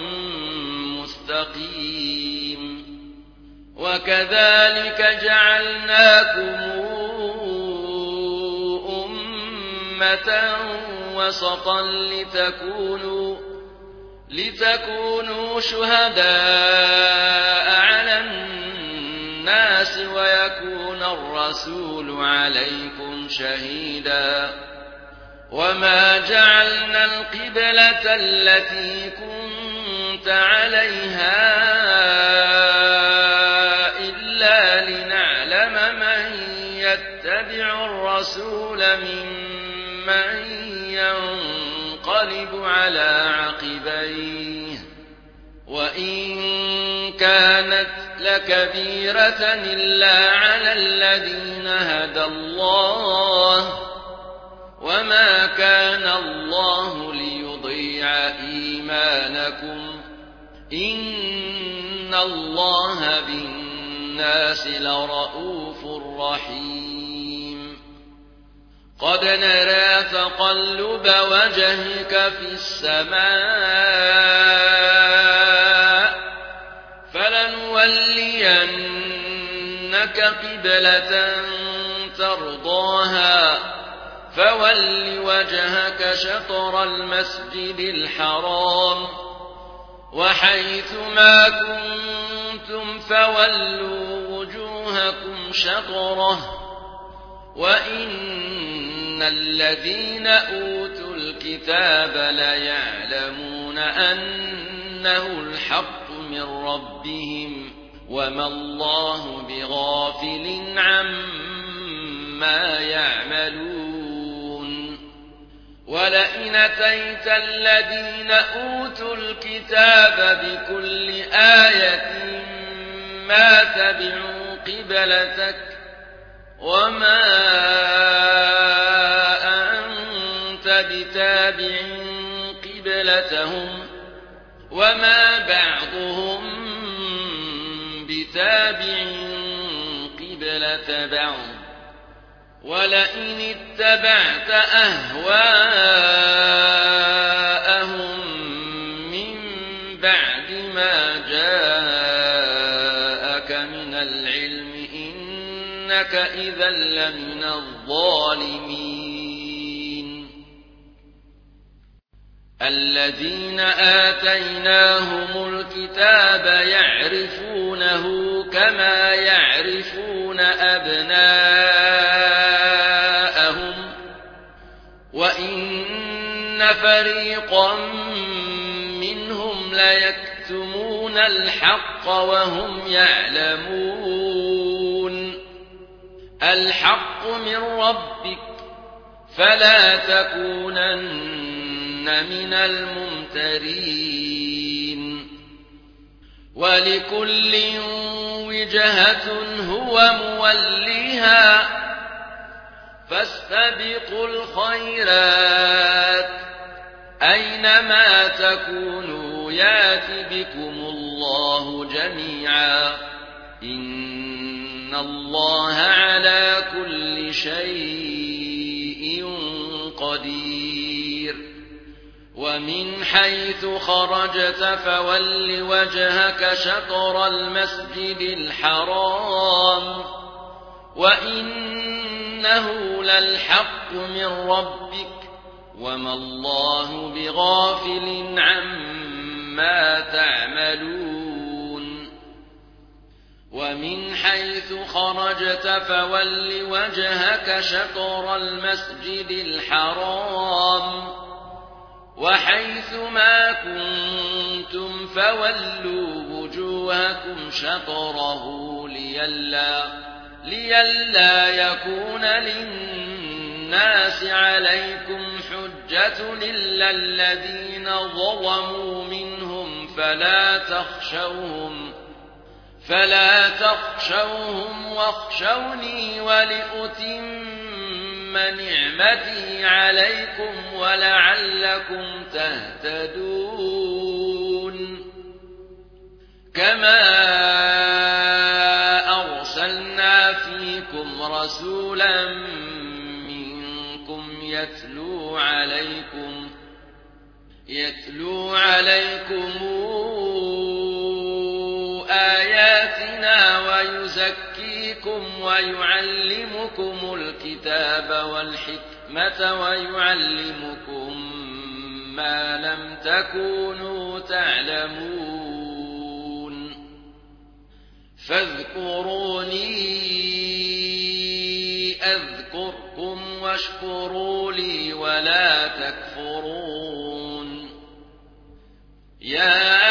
مستقيم وكذلك جعلناكم أمة وسطا لتكونوا لتكونوا شهداء على الناس ويكون الرسول عليكم شهيدا وما جعلنا القبلة التي كنت عليها إلا لنعلم من يتبع الرسول ممن ينقلب على عقبيه وإن كانت لكبيرة إلا على الذين هدى الله وما كان الله ليضيع إيمانكم إن الله بالناس لرؤوف رحيم قد نرى تقلب وجهك في السماء فلنولينك قبلة ترضاها فول وجهك شطر المسجد الحرام وحيث ما كنتم فولوا وجوهكم شطره وإن الذين أوتوا الكتاب ليعلمون أنه الحق من ربهم وما الله بغافل عما ما يعملون ولئن أتيت الذين أوتوا الكتاب بكل آية ما تبعوا قبلتك وما أنت بتابع قبلتهم وما بعضهم بتابع قبلة بعض ولئن اتبعت أهواءهم من بعد ما جاءك من العلم إنك إذا لمن الظالمين الذين آتيناهم الكتاب يعرفونه كما يعرفون أبناءهم وإن فريقا منهم ليكتمون الحق وهم يعلمون الحق من ربك فلا تكونن من الممترين ولكل وجهة هو موليها فاستبقوا الخيرات أينما تكونوا يات بكم الله جميعا إن الله على كل شيء قدير ومن حيث خرجت فول وجهك شطر المسجد الحرام وإنه للحق من ربك وما الله بغافل عما تعملون ومن حيث خرجت فول وجهك شطر المسجد الحرام وحيث ما كنتم فولوا وجوهكم شطره لئلا لئلا يكون للناس عليكم حجة إلا الذين ظلموا منهم فلا تخشوهم فلا تخشوهم واخشوني ولأتم نعمتي عليكم ولعلكم تهتدون كما أرسلنا فيكم رسولا منكم يتلو عليكم يتلو عليكم آياتنا ويزكيكم ويعلمكم الكتاب والحكمة ويعلمكم ما لم تكونوا تعلمون فاذكروني أذكركم واشكروا لي ولا تكفرون يا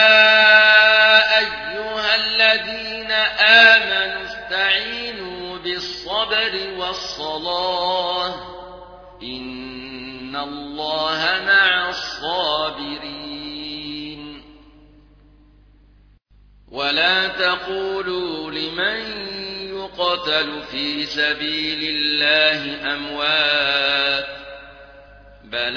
أيها الذين آمنوا استعينوا بالصبر والصلاة إن الله مع الصابرين ولا تقولوا لمن يقتل في سبيل الله أموات بل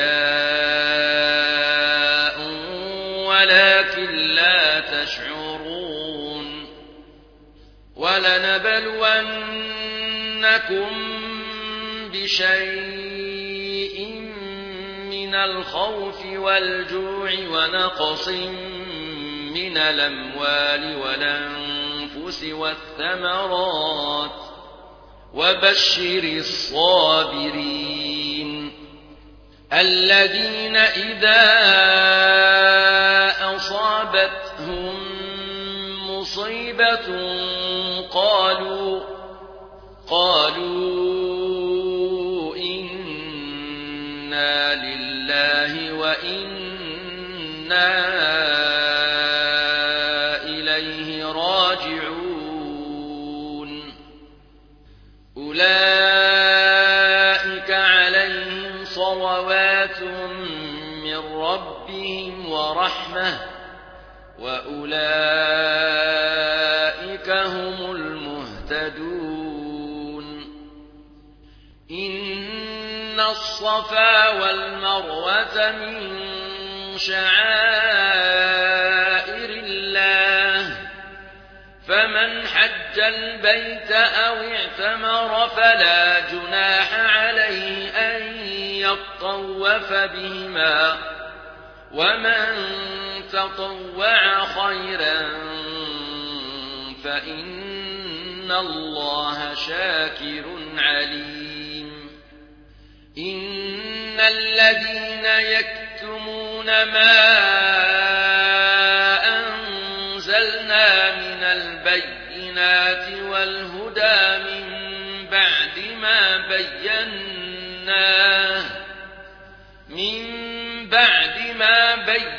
أحياء ولكن لا تشعرون ولنبلونكم بشيء من الخوف والجوع ونقص من الأموال والأنفس والثمرات وبشر الصابرين الذين إذا أصابتهم مصيبة قالوا قالوا إنا لله وإنا إليه راجعون أولئك ربهم ورحمة وأولئك هم المهتدون إن الصفا والمروة من شعائر الله فمن حج البيت أو اعتمر فلا جناح عليه أن يطوف بهما ومن تطوع خيرا فإن الله شاكر عليم إن الذين يكتمون ما أنزلنا من البينات والهدى من بعد ما بيناه من بعد ما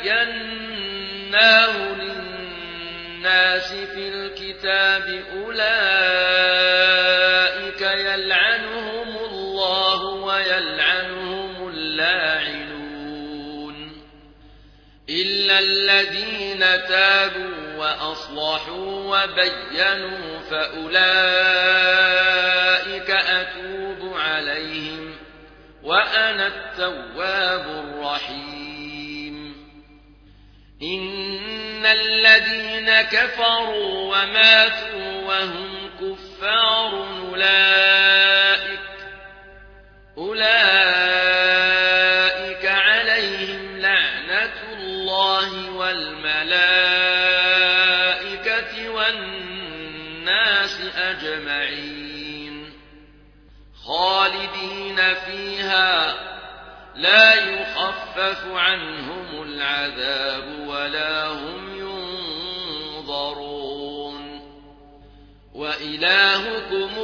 بيناه للناس في الكتاب أولئك يلعنهم الله ويلعنهم اللاعنون إلا الذين تابوا وأصلحوا وبينوا فأولئك أتوب عليهم وأنا التواب الرحيم إن الذين كفروا وماتوا وهم كفار أولئك أولئك عليهم لعنة الله والملائكة والناس أجمعين خالدين فيها لا يخفف عنهم العذاب ولا هم ينظرون وإلهكم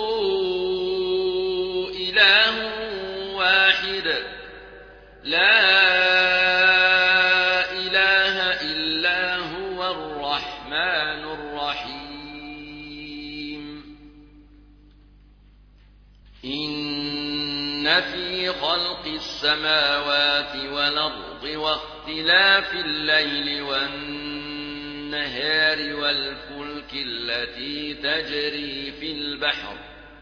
إله واحد لا إله إلا هو الرحمن الرحيم إن في خلق السماوات والأرض واختلاف الليل والنهار والفلك التي تجري في البحر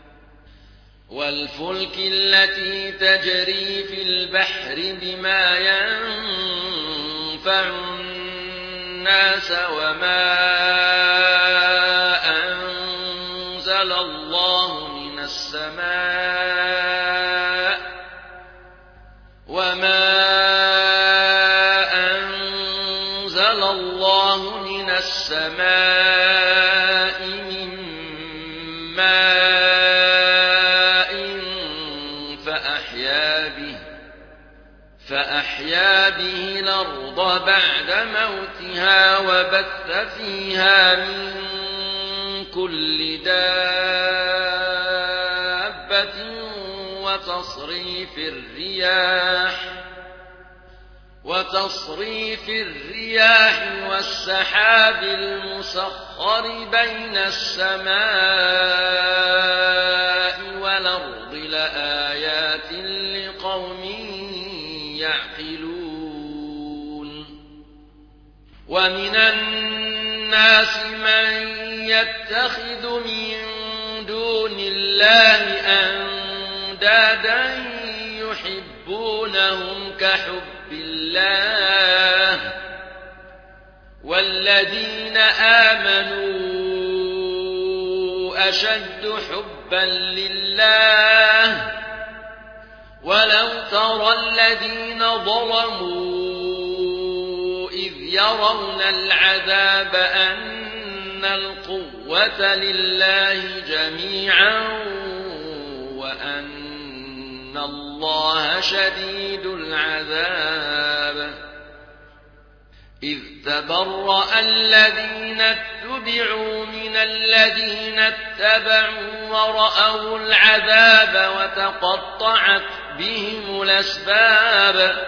والفلك التي تجري في البحر بما ينفع الناس وما أنزل الله من السماء وما أنزل الله من السماء من ماء فأحيا به فأحيا به الأرض بعد موتها وبث فيها من كل دابة وتصريف الرياح وتصريف الرياح والسحاب المسخر بين السماء والأرض لآيات لقوم يعقلون ومن الناس من يتخذ من دون الله أندادا يحبونهم كحب الله والذين آمنوا أشد حبا لله ولو ترى الذين ظلموا إذ يرون العذاب أن القوة لله جميعا وأن الله شديد العذاب إذ تبرأ الذين اتبعوا من الذين اتبعوا ورأوا العذاب وتقطعت بهم الأسباب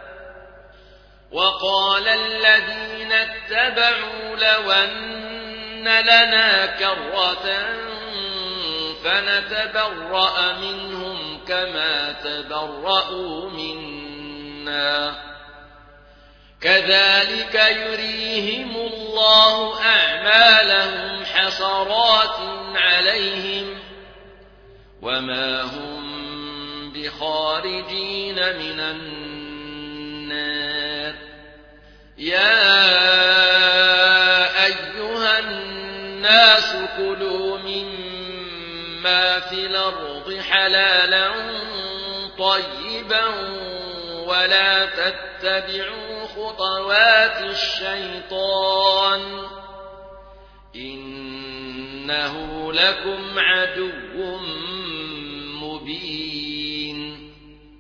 وقال الذين اتبعوا لو أن لنا كرة فنتبرأ منهم كما تبرأوا منا كذلك يريهم الله أعمالهم حسرات عليهم وما هم بخارجين من النار يا أيها الناس كلوا مما في الأرض حلالا طيبا ولا تتبعوا خطوات الشيطان إنه لكم عدو مبين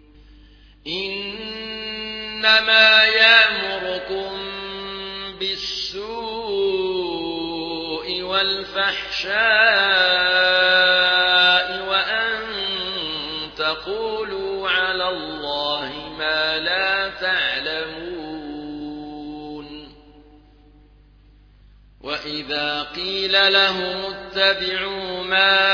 إنما يأمركم بالسوء والفحشاء وأن تقولوا على الله ما لا تعلمون وإذا قيل لهم اتبعوا ما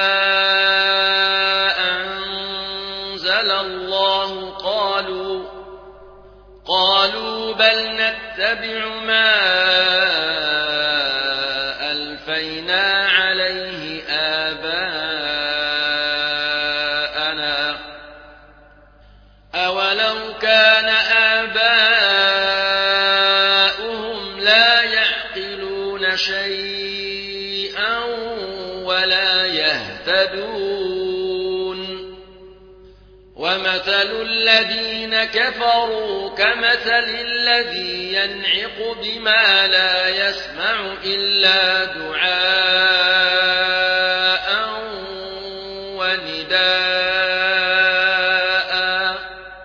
أنزل الله قالوا قالوا بل نتبع ما ألفينا عليه آباءنا أولو كان آباؤهم لا يعقلون شيئا ولا يهتدون ومثل الذين كفروا كمثل الذي ينعق بما لا يسمع إلا دعاء ونداء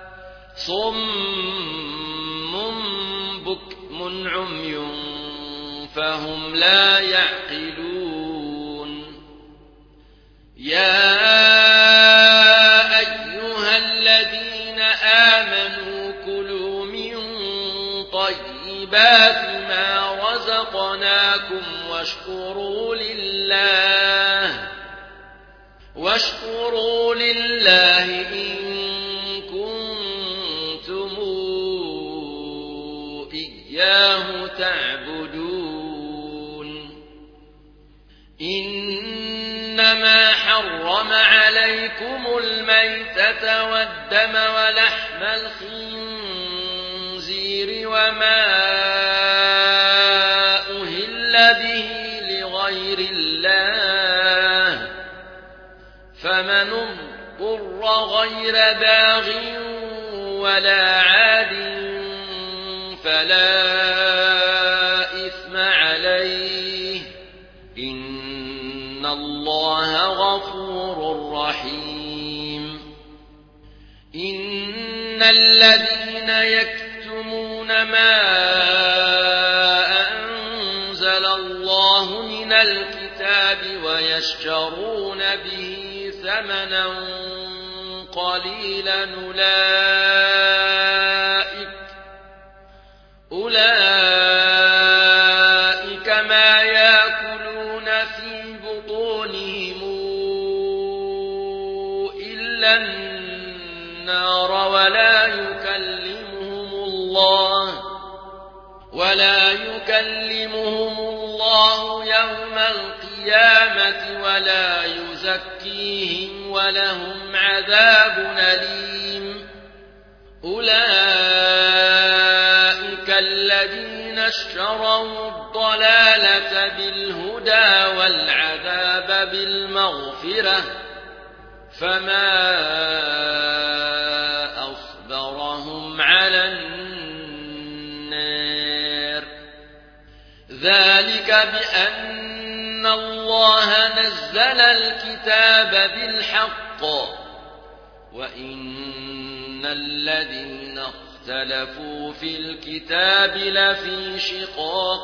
صم بكم عمي فهم لا يعقلون يا أيها الذين آمنوا كلوا من طيبات ما رزقناكم واشكروا لله واشكروا لله إن كنتم إياه تعبدون إنما حرم عليكم الميتة والدم ولحم الخنزير وما أهل به لغير الله فمن اضطر غير باغ ولا عاد فلا إثم عليه إن الله غفور رحيم إن الذين يكتمون ما أنزل الله من الكتاب ويشترون به ثمنا قليلا أولئك أولئك ما يأكلون في بطونهم إلا النار ولا يكلمهم الله ولا يكلمهم الله يوم القيامة ولا يزكيهم ولهم عذاب أليم أولئك الذين اشتروا الضلالة بالهدى والعذاب بالمغفرة فما أصبرهم على النار ذلك بأن الله نزل الكتاب بالحق وإن الذين اختلفوا في الكتاب لفي شقاق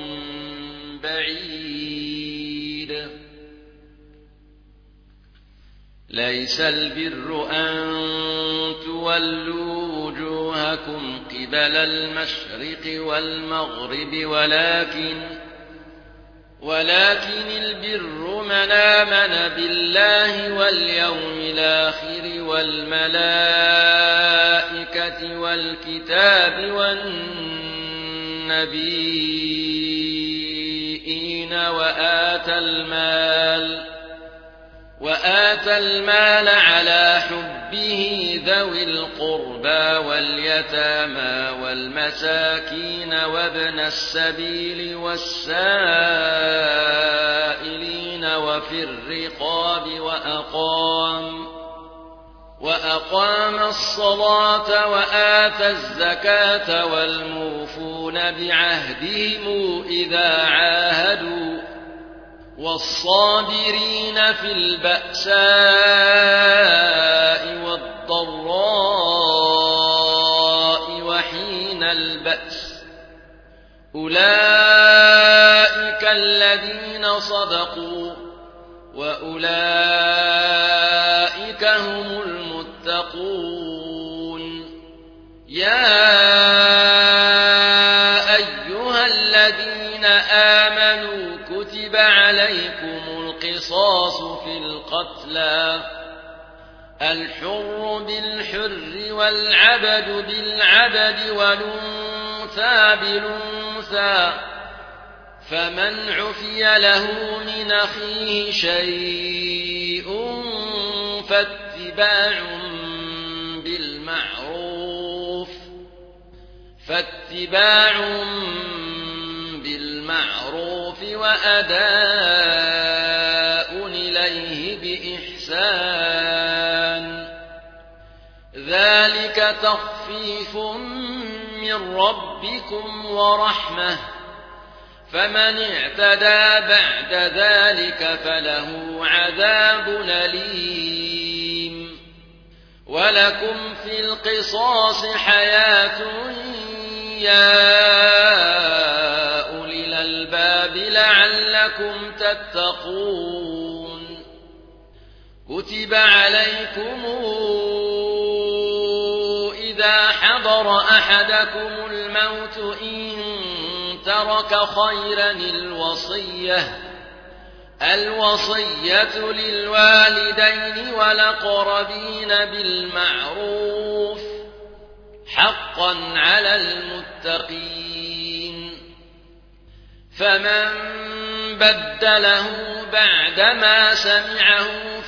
بعيد ليس البر أن تولوا وجوهكم قبل المشرق والمغرب ولكن ولكن البر من آمن بالله واليوم الآخر والملائكة والكتاب والنبيين النبيين وآتى المال وآتى المال على حبه ذوي القربى واليتامى والمساكين وابن السبيل والسائلين وفي الرقاب وأقام وأقام الصلاة وآتى الزكاة والموفون بعهدهم إذا عاهدوا والصابرين في البأساء والضراء وحين البأس أولئك الذين صدقوا وأولئك هم المتقون يا أيها الذين آمنوا كتب عليكم القصاص في القتلى الحر بالحر والعبد بالعبد والأنثى بالأنثى فمن عفي له من أخيه شيء فاتباع بالمعروف فاتباع بالمعروف وأداء إليه بإحسان ذلك تخفيف من ربكم ورحمة فمن اعتدى بعد ذلك فله عذاب أليم ولكم في القصاص حياة يا أولي الألباب لعلكم تتقون كتب عليكم إذا حضر أحدكم الموت إن ترك خيرا الوصية الوصية للوالدين والأقربين بالمعروف حقا على المتقين فمن بدله بعدما سمعه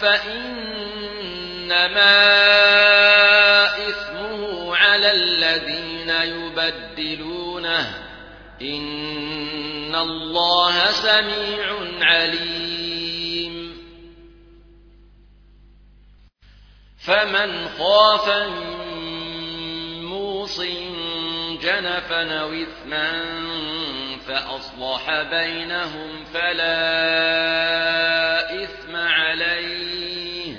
فإنما إثمه على الذين يبدلونه إن الله سميع عليم فمن خاف من موص جنفا أو إثما فأصلح بينهم فلا إثم عليه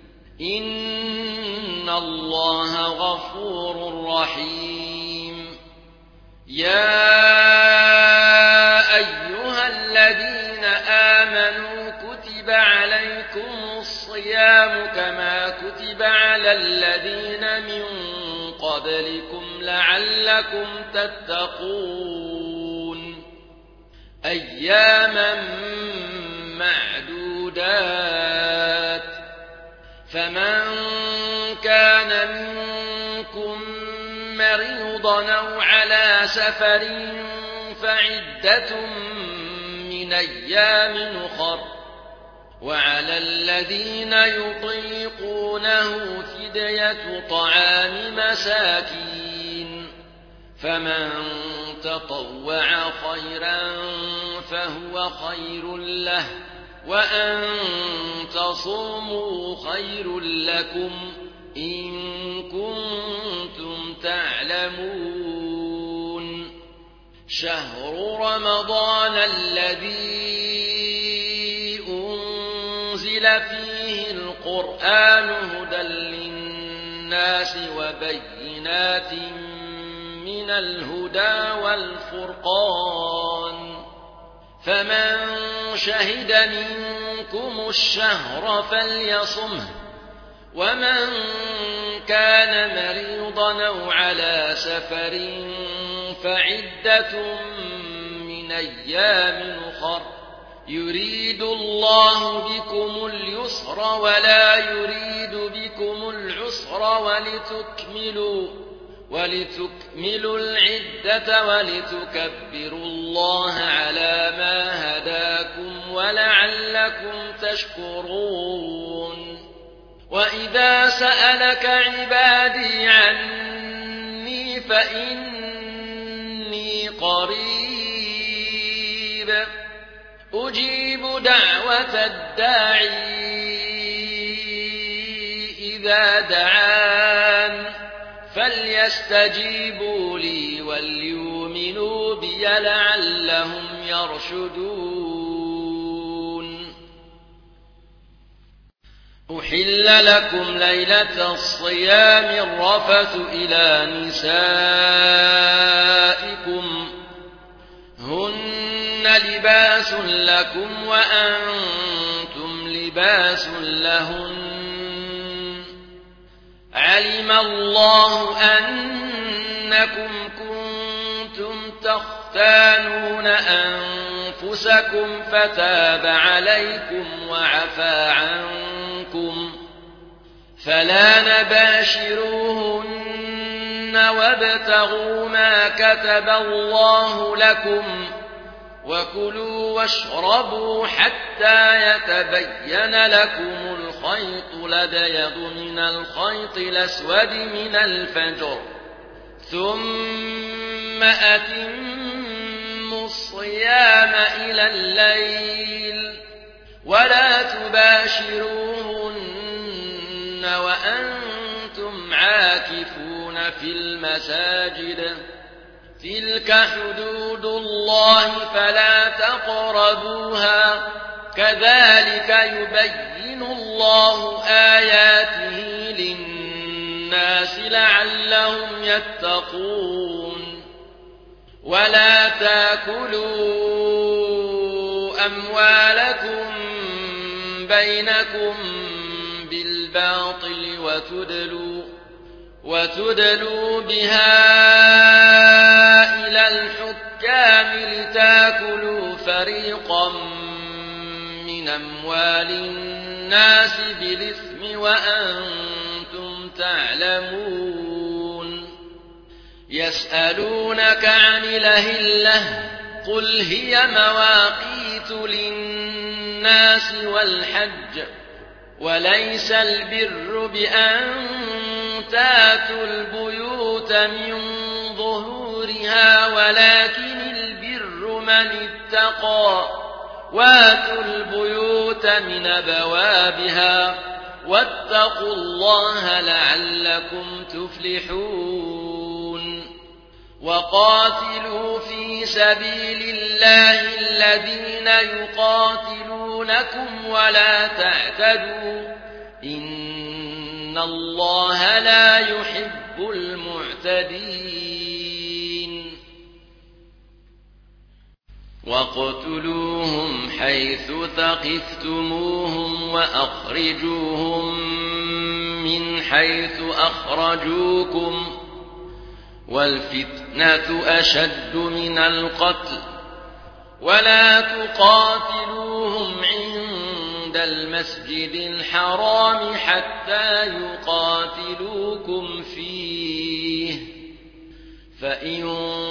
إن الله غفور رحيم يا أيها الذين آمنوا كتب عليكم الصيام كما كتب على الذين من قبلكم لعلكم تتقون أياما معدودات فمن كان منكم مريضا أو على سفر فعدة من أيام أخر وعلى الذين يطيقونه فدية طعام مساكين فمن تطوع خيرا فهو خير له وأن تصوموا خير لكم إن كنتم تعلمون شهر رمضان الذي أنزل فيه القرآن هدى للناس وبينات من الهدى والفرقان فمن شهد منكم الشهر فليصمه ومن كان مريضا أو على سفر فعدة من أيام أخر يريد الله بكم اليسر ولا يريد بكم العسر ولتكملوا ولتكملوا العدة ولتكبروا الله على ما هداكم ولعلكم تشكرون وإذا سألك عبادي عني فإني قريب أجيب دعوة الداعي إذا دعان فليستجيبوا لي وليؤمنوا بي لعلهم يرشدون أحل لكم ليلة الصيام الرفث إلى نسائكم هن لباس لكم وأنتم لباس لهن علم الله أنكم كنتم تختانون أنفسكم فتاب عليكم وعفى عنكم فلا نباشروهن وابتغوا ما كتب الله لكم وكلوا واشربوا حتى يتبين لكم الخيط الأبيض من الخيط الأسود من الفجر ثم أتموا الصيام إلى الليل ولا تباشروهن وأنتم عاكفون في المساجد تلك حدود الله فلا تقربوها كذلك يبين الله آياته للناس لعلهم يتقون ولا تاكلوا أموالكم بينكم بالباطل وتدلوا وتدلوا بها إلى الحكام لتاكلوا فريقا من أموال الناس بالإثم وأنتم تعلمون يسألونك عن الأهلة قل هي مواقيت للناس والحج وليس البر بأن تاتوا البيوت من ظهورها ولكن البر من اتقى واتوا البيوت من أبوابها واتقوا الله لعلكم تفلحون وقاتلوا في سبيل الله الذين يقاتلونكم ولا تعتدوا إن الله لا يحب المعتدين واقتلوهم حيث ثقفتموهم وأخرجوهم من حيث أخرجوكم والفتنة أشد من القتل ولا تقاتلوهم عند المسجد الحرام حتى يقاتلوكم فيه فإن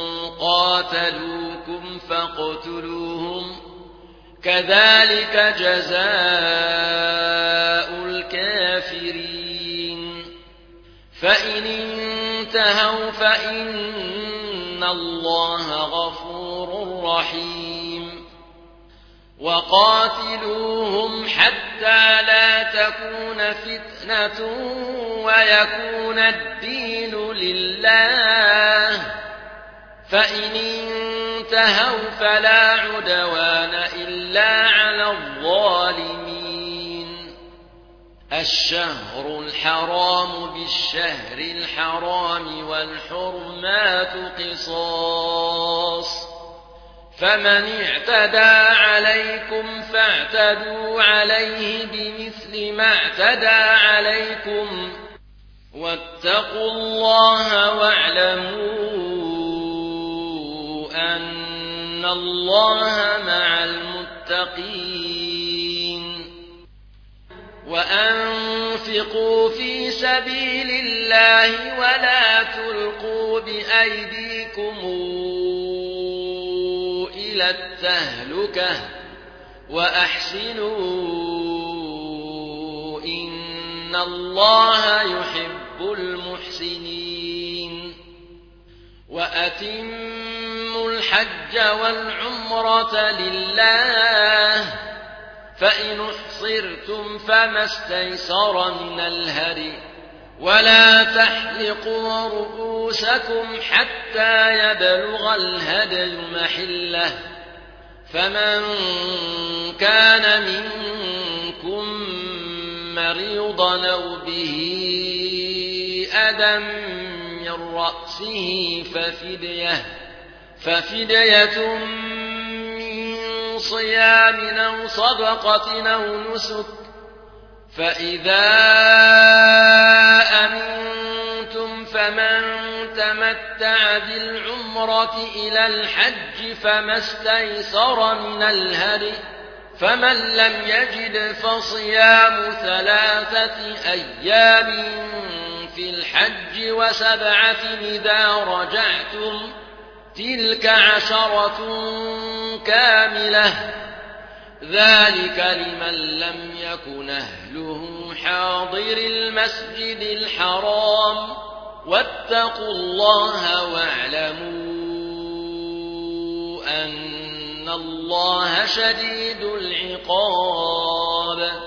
قاتلوكم فاقتلوهم كذلك جزاء الكافرين فإن انتهوا فإن الله غفور رحيم وقاتلوهم حتى لا تكون فتنة ويكون الدين لله فإن انتهوا فلا عدوان إلا على الظالمين الشهر الحرام بالشهر الحرام والحرمات قصاص فمن اعتدى عليكم فاعتدوا عليه بمثل ما اعتدى عليكم واتقوا الله واعلموا أن الله مع المتقين وأنفقوا في سبيل الله ولا تلقوا بأيديكم إلى التهلكة وأحسنوا إن الله يحب المحسنين وأتموا الحج والعمرة لله فإن احصرتم فما استيسر من الهدي ولا تحلقوا رؤوسكم حتى يبلغ الهدي محله فمن كان منكم مريضا أو به أذى من رأسه ففدية ففدية من صيام أو صدقة أو نسك فإذا أمنتم فمن تمتع بالعمرة إلى الحج فما استيسر من الهدي فمن لم يجد فصيام ثلاثة أيام في الحج وسبعة إذا رجعتم تلك عشرة كاملة ذلك لمن لم يكن أهله حاضر المسجد الحرام واتقوا الله واعلموا أن الله شديد العقاب.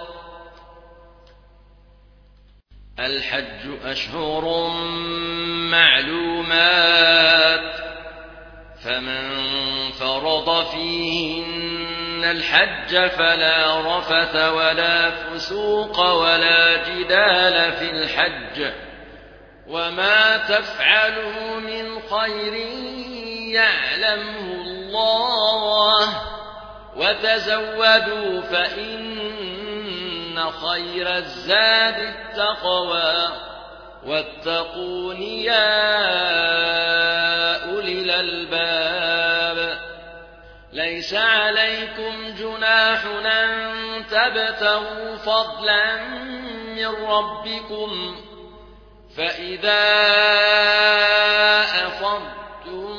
الحج أشهر معلومات فمن فرض فيهن الحج فلا رفث ولا فسوق ولا جدال في الحج وما تفعلوا من خير يعلمه الله وتزودوا فإن خير الزاد التقوى واتقون يا أولي الألباب. ليس عليكم جناح أن تبتغوا فضلا من ربكم فإذا أفضتم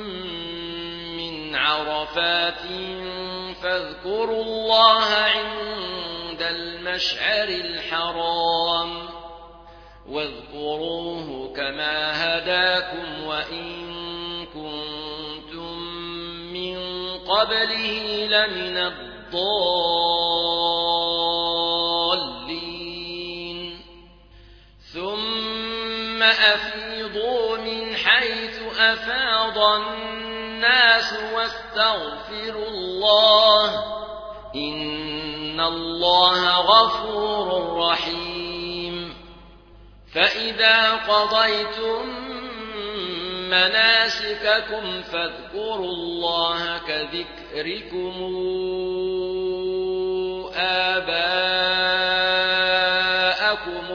من عرفات فاذكروا الله عند المشعر الحرام واذكروه كما هداكم وإن كنتم من قبله لمن الضالين. ثم أفيضوا من حيث أفاض الناس واستغفروا الله إن الله غفور رحيم. فإذا قضيتم مناسككم فاذكروا الله كذكركم آباءكم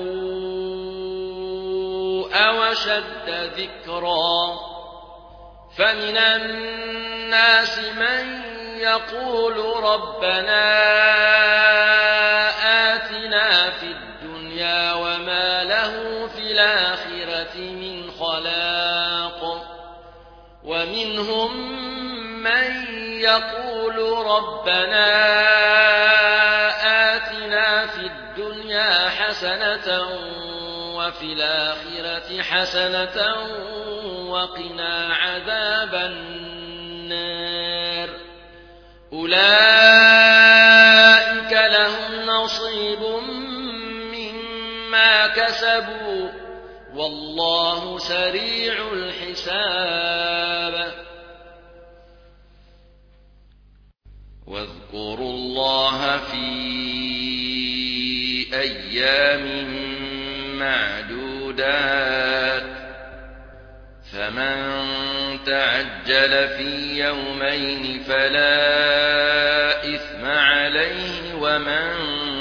أو أشد ذكرا فمن الناس من يقول ربنا آتنا في الدنيا وما له في الآخرة من خلاق ومنهم من يقول ربنا آتنا في الدنيا حسنة وفي الآخرة حسنة وقنا عذاب النار. أولئك لهم نصيب مما كسبوا والله سريع الحساب. واذكروا الله في أيام معدودات فمن تعجل في يومين فلا إثم عليه ومن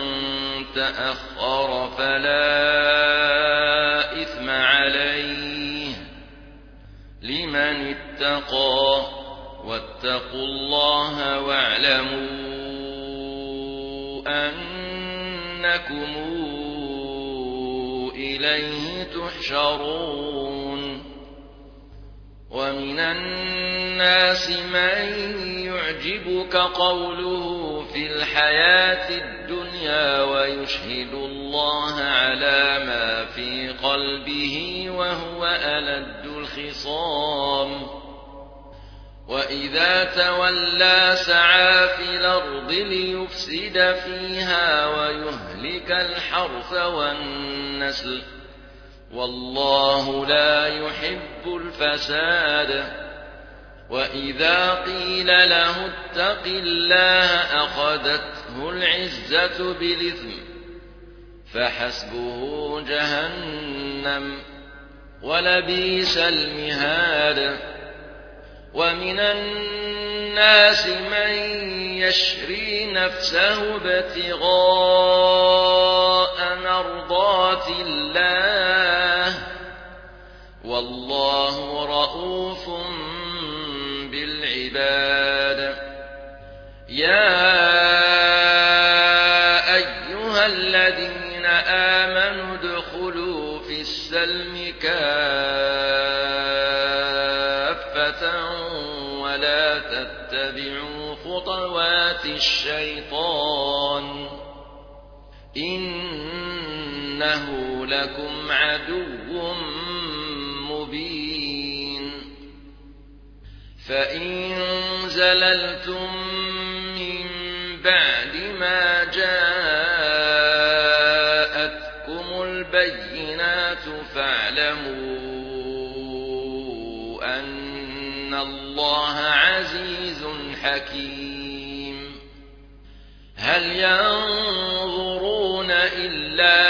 تأخر فلا إثم عليه لمن اتقى واتقوا الله واعلموا أن إنكم إليه تحشرون ومن الناس من يعجبك قوله في الحياة الدنيا ويشهد الله على ما في قلبه وهو ألد الخصام وإذا تولى سعى في الأرض ليفسد فيها ويهلك الحرث والنسل والله لا يحب الفساد وإذا قيل له اتق الله أخذته العزة بالإثم فحسبه جهنم ولبئس المهاد ومن الناس من يشري نفسه ابتغاء مرضات الله والله رءوف بالعباد يا أيها الذين آمنوا ادخلوا في السلم كافة ولا تتبعوا خطوات الشيطان إنه لكم عدو مبين فإن زللتم من بعد ما جاءتكم البينات فاعلموا أن الله عزيز حكيم هل ينظرون إلا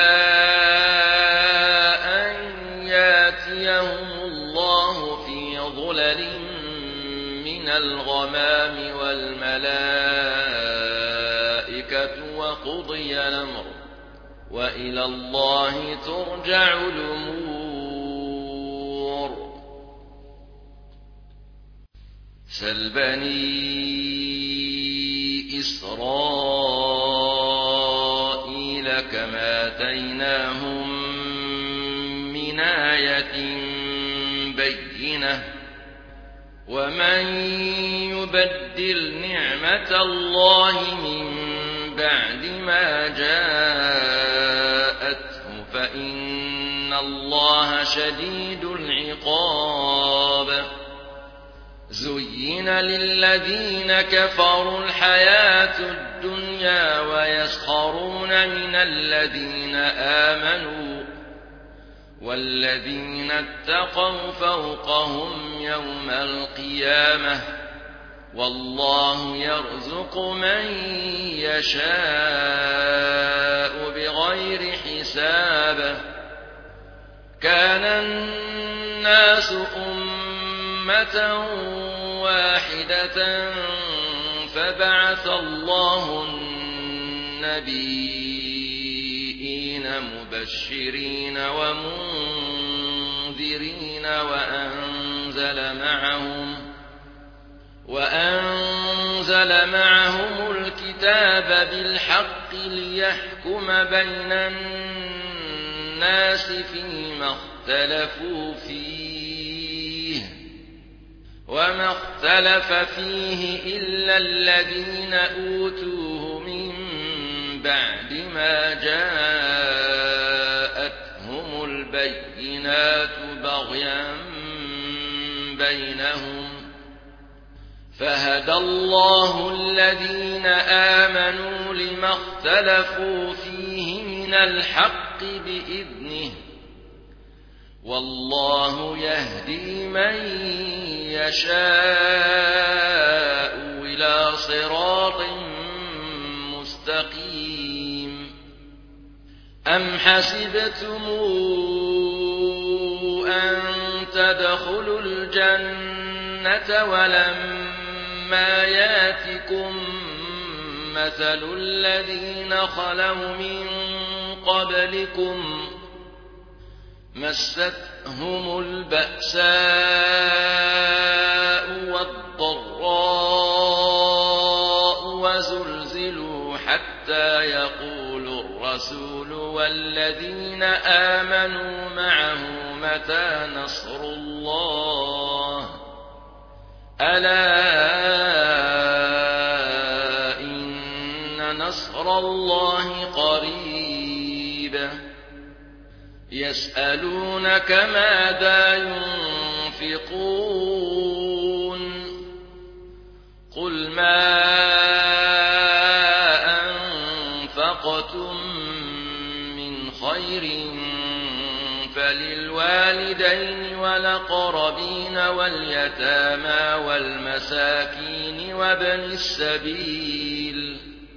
أن ياتيهم الله في ظلل من الغمام والملائكة وقضي الأمر وإلى الله ترجع الأمور سل بني إسرائيل كما آتيناهم من آية بينة ومن يبدل نعمة الله من بعد ما جاءته فإن الله شديد العقاب زين للذين كفروا الحياة الدنيا ويسخرون من الذين آمنوا والذين اتقوا فوقهم يوم القيامة والله يرزق من يشاء بغير حساب كان الناس أمة واحدة فبعث الله النبيين مبشرين ومنذرين وأنزل معهم وأنزل معهم الكتاب بالحق ليحكم بين الناس فيما اختلفوا فيه وما اختلف فيه إلا الذين أوتوه من بعد ما جاءتهم البينات بغيا بينهم فهدى الله الذين آمنوا لما اختلفوا فيه من الحق بإذنه والله يهدي من يشاء إلى صراط مستقيم أم حسبتم أن تدخلوا الجنة ولما ياتكم مثل الذين خلوا من قبلكم مستهم البأساء والضراء وزلزلوا حتى يقول الرسول الرسول والذين آمنوا معه متى نصر الله ألا إن نصر الله قريب يسألونك ماذا ينفقون قل ما أنفقتم من خير فللوالدين والأقربين واليتامى والمساكين وابن السبيل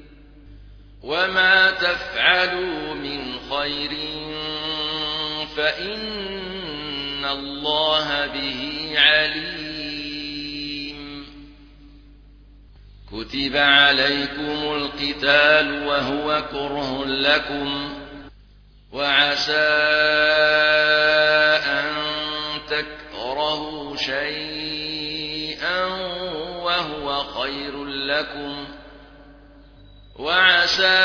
وما تفعلوا من خير فإن الله به عليم كتب عليكم القتال وهو كره لكم وعسى أن تكرهوا شيئا وهو خير لكم وعسى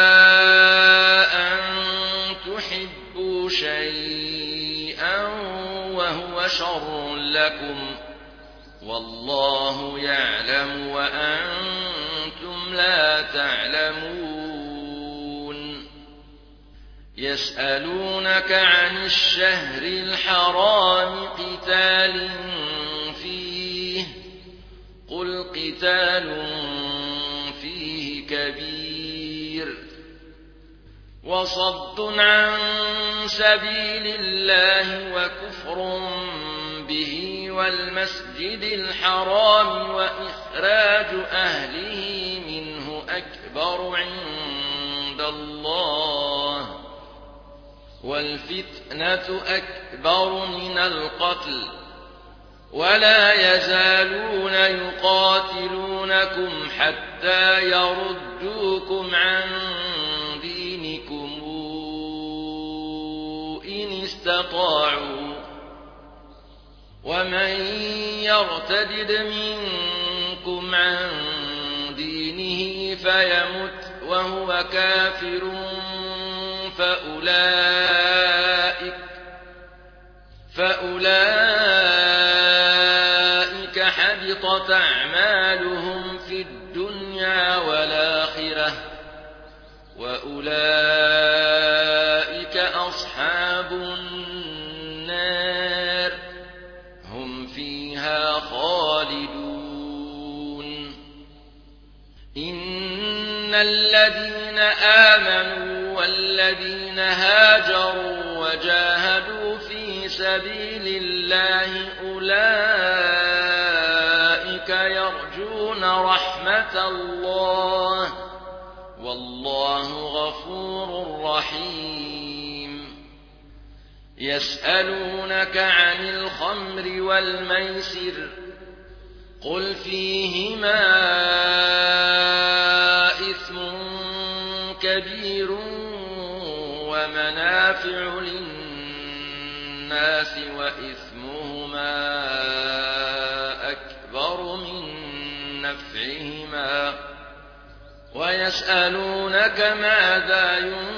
أن تحبوا شيئا وهو شر لكم والله يعلم وأنتم لا تعلمون يسألونك عن الشهر الحرام قتال فيه قل قتال فيه كبير وصد عن سبيل الله وكفر به والمسجد الحرام وإخراج أهله منه أكبر عند الله والفتنة أكبر من القتل ولا يزالون يقاتلونكم حتى يردوكم عن دينكم إن استطاعوا ومن يرتدد منكم عن دينه فيمت وهو كافر فأولئك فأولئك حبطت أعمالهم في الدنيا والآخرة وأولئك أصحاب النار هم فيها خالدون إن الذين آمنوا والذين هاجروا وجاهدوا في سبيل الله أولئك يرجون رحمة الله والله غفور رحيم يسألونك عن الخمر والميسر قل فيهما إثم كبير ومنافع للناس وإثمهما أكبر من نفعهما ويسألونك ماذا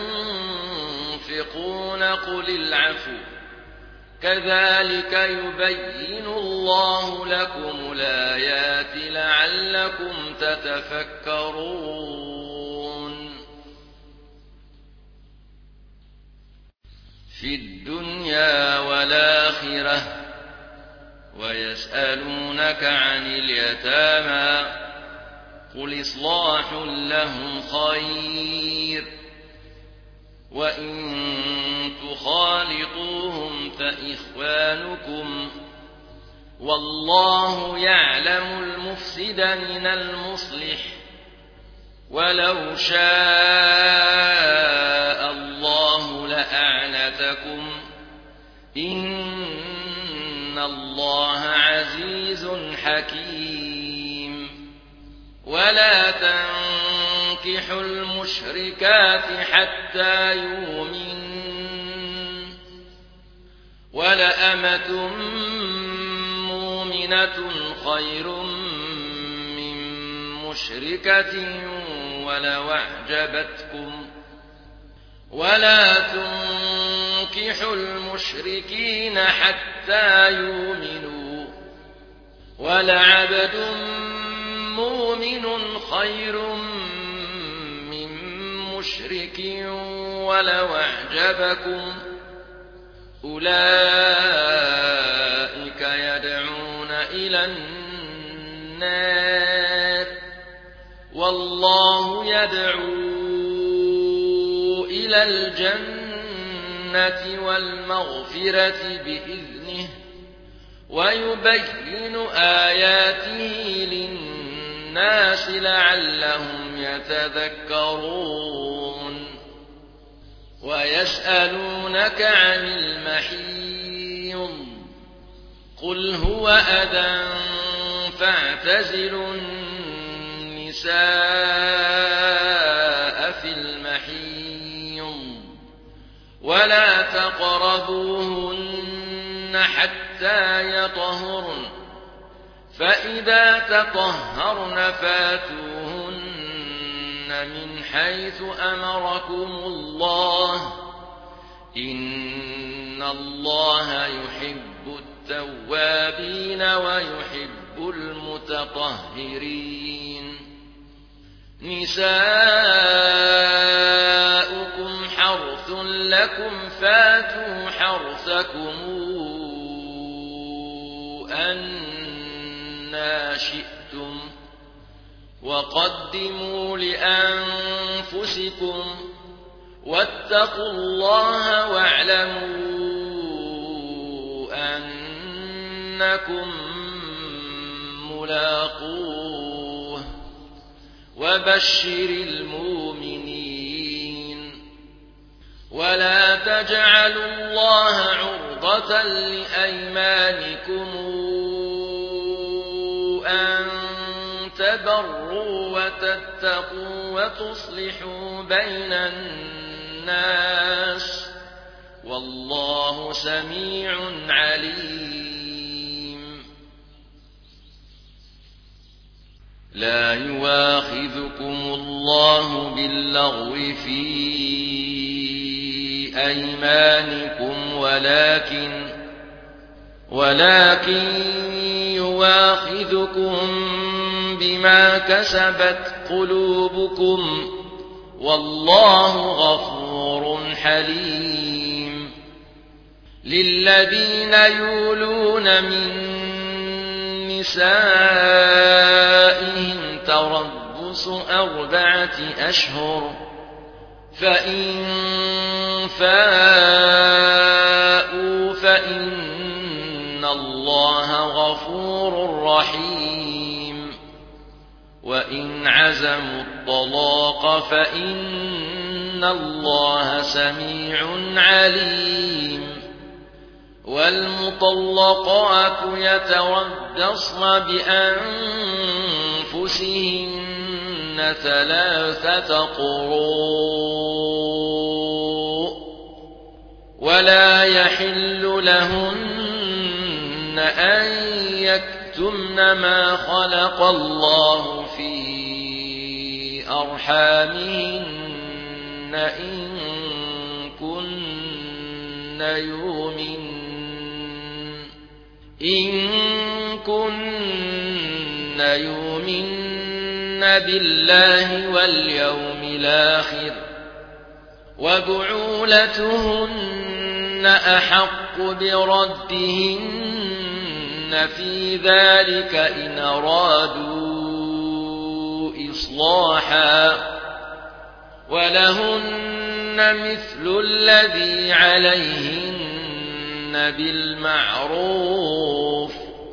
ينفقون قل العفو كذلك يبين الله لكم الآيات لعلكم تتفكرون في الدنيا والآخرة ويسألونك عن اليتامى قل إصلاح لهم خير وإن تخالطوهم فإخوانكم والله يعلم المفسد من المصلح ولو شاء الله لأعنتكم إن الله عزيز حكيم ولا تنكحوا المشركات حتى يؤمنوا ولأمة مؤمنة خير من مشركة ولو أعجبتكم ولا تنكحوا المشركين حتى يؤمنوا ولعبد مؤمن خير من مشرك ولو أعجبكم أولئك يدعون إلى النار والله يدعو إلى الجنة والمغفرة بإذنه ويبين آياته للناس لعلهم يتذكرون ويسألونك عن المحيض قل هو أذى فاعتزلوا النساء في المحيض ولا تقربوهن حتى يطهرن فإذا تطهرن فاتوهن من حيث أمركم الله إن الله يحب التوابين ويحب المتطهرين نساؤكم حرث لكم فاتوا حرثكم أنى شئتم وقدموا لأنفسكم واتقوا الله واعلموا أنكم ملاقوه وبشر المؤمنين ولا تجعلوا الله عرضة لأيمانكم أن تبروا وتتقوا وتصلحوا بين الناس والله سميع عليم لا يواخذكم الله باللغو في أيمانكم ولكن ولكن يواخذكم بما كسبت قلوبكم والله غفور حليم للذين يولون من نسائهم تربص أربعة أشهر فإن فاءوا فإن الله غفور رحيم وإن عزموا الطلاق فإن الله سميع عليم والمطلقات يتربصن بأنفسهن ثلاثة قروء ولا يحل لهن أن يكتمن ما خلق الله في أرحامهن إن كن يؤمن إن كن يؤمن بالله واليوم الآخر وبعولتهن أحق بردهن في ذلك إن أرادوا إصلاحا ولهن مثل الذي عليهن بالمعروف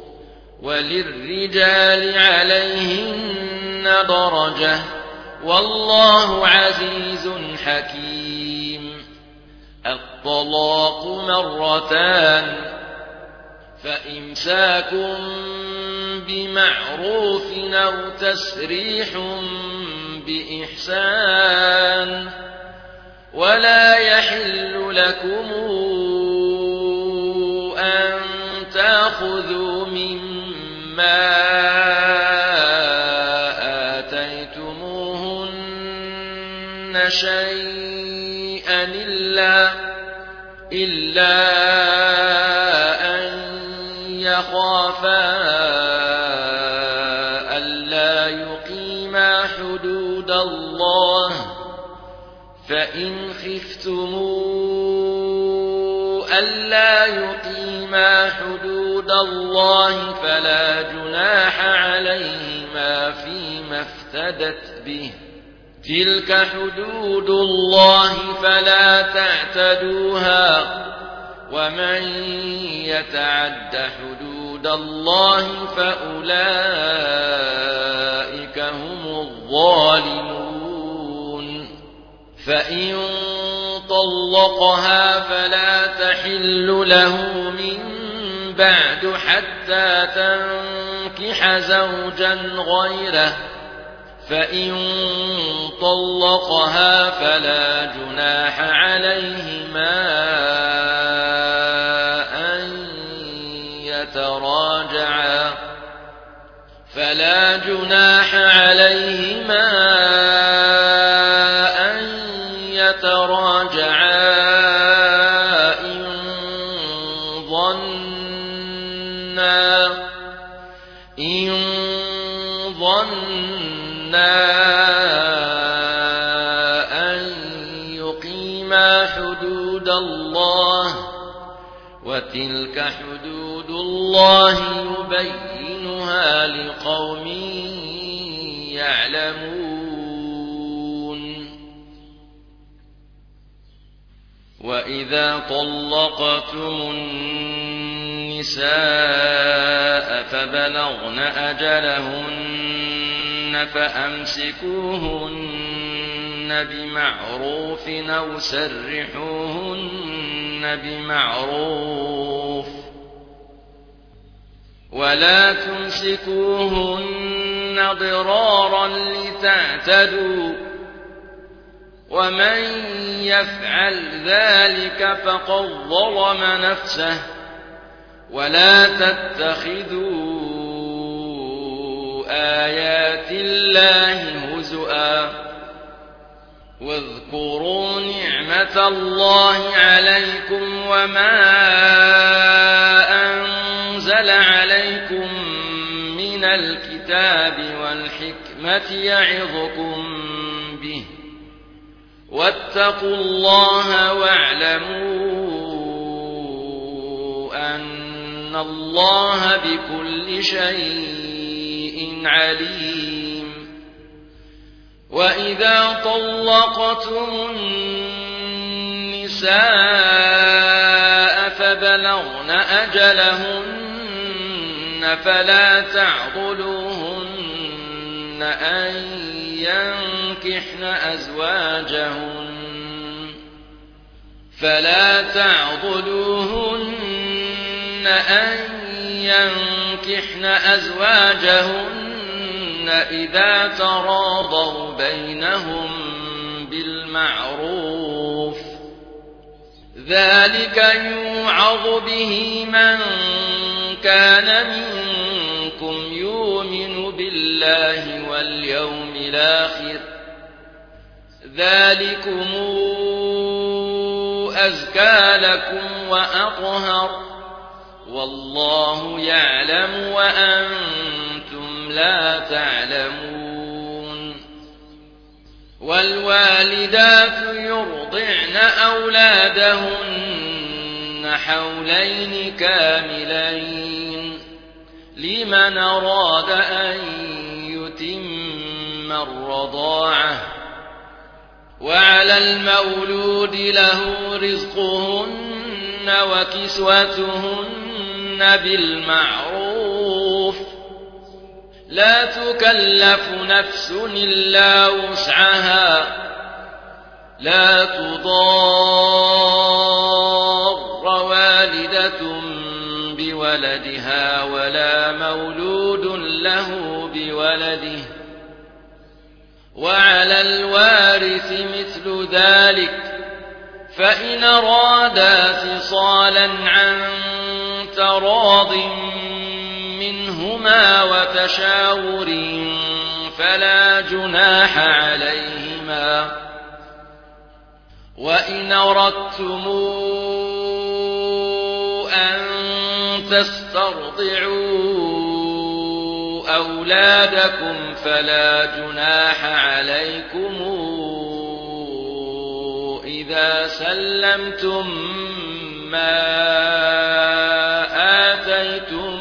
وللرجال عليهن درجة والله عزيز حكيم الطلاق مرتان فإمساك بمعروف أو تسريح بإحسان ولا يحل لكم أن تأخذوا مما آتيتموهن شيئا إلا أن يخافا ألا يقيما حدود الله فإن خفتموا ألا يقيما حدود الله فلا جناح عليهما فيما افتدت به تلك حدود الله فلا تعتدوها ومن يتعد حدود الله فأولئك هم الظالمون فإن طلقها فلا تحل له من بعد حتى تنكح زوجا غيره فإن طلقها فلا جناح عليهما أن يتراجعا فلا جناح عليهما أن يتراجعا إن ظنا إن ظنا أن يقيما حدود الله وتلك حدود الله يبينها لقوم يعلمون وإذا طلقتم النساء فبلغن أجلهن فأمسكوهن بمعروف أو سرحوهن بمعروف ولا تمسكوهن ضرارا لتعتدوا ومن يفعل ذلك فقد ظلم نفسه ولا تتخذوا آيات الله هزؤا واذكروا نعمة الله عليكم وما أنزل عليكم من الكتاب والحكمة يعظكم به واتقوا الله واعلموا أن الله بكل شيء عليم وإذا طلقتم النساء فبلغن أجلهن فلا تعضلوهن أن ينكحن أزواجهن فلا تعضلوهن أن ينكحن أزواجهن إذا تراضوا بينهم بالمعروف ذلك يوعظ به من كان منكم يؤمن بالله واليوم الآخر ذلكم أزكى لكم وأطهر والله يعلم وأنتم لا تعلمون والوالدات يرضعن أولادهن حولين كاملين لمن أراد أن يتم الرضاعة وعلى المولود له رزقهن وكسوتهن بالمعروف لا تكلف نفس إلا وسعها لا تضار والدة بولدها ولا مولود له بولده وعلى الوارث مثل ذلك فإن أرادا فصالا عن تراض منهما وتشاور فلا جناح عليهما وإن أردتم تسترضعوا أولادكم فلا جناح عليكم إذا سلمتم ما آتيتم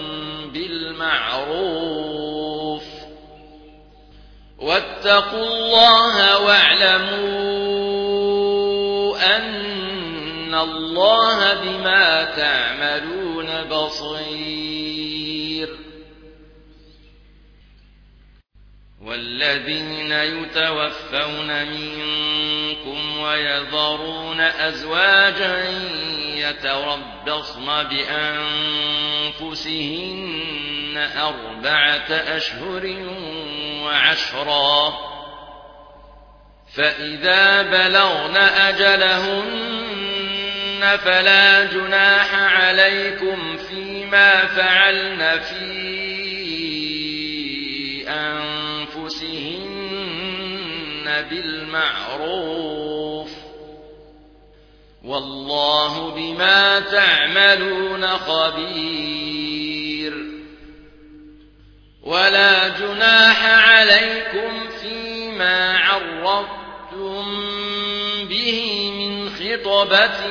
بالمعروف واتقوا الله واعلموا أن الله بما تعملون بصير. والذين يتوفون منكم ويذرون أزواجا يتربصن بأنفسهن أربعة أشهر وعشرا فإذا بلغن أجلهن فلا جناح عليكم فيما فعلن في أنفسهن بالمعروف والله بما تعملون خبير. ولا جناح عليكم فيما عرضتم به من خطبة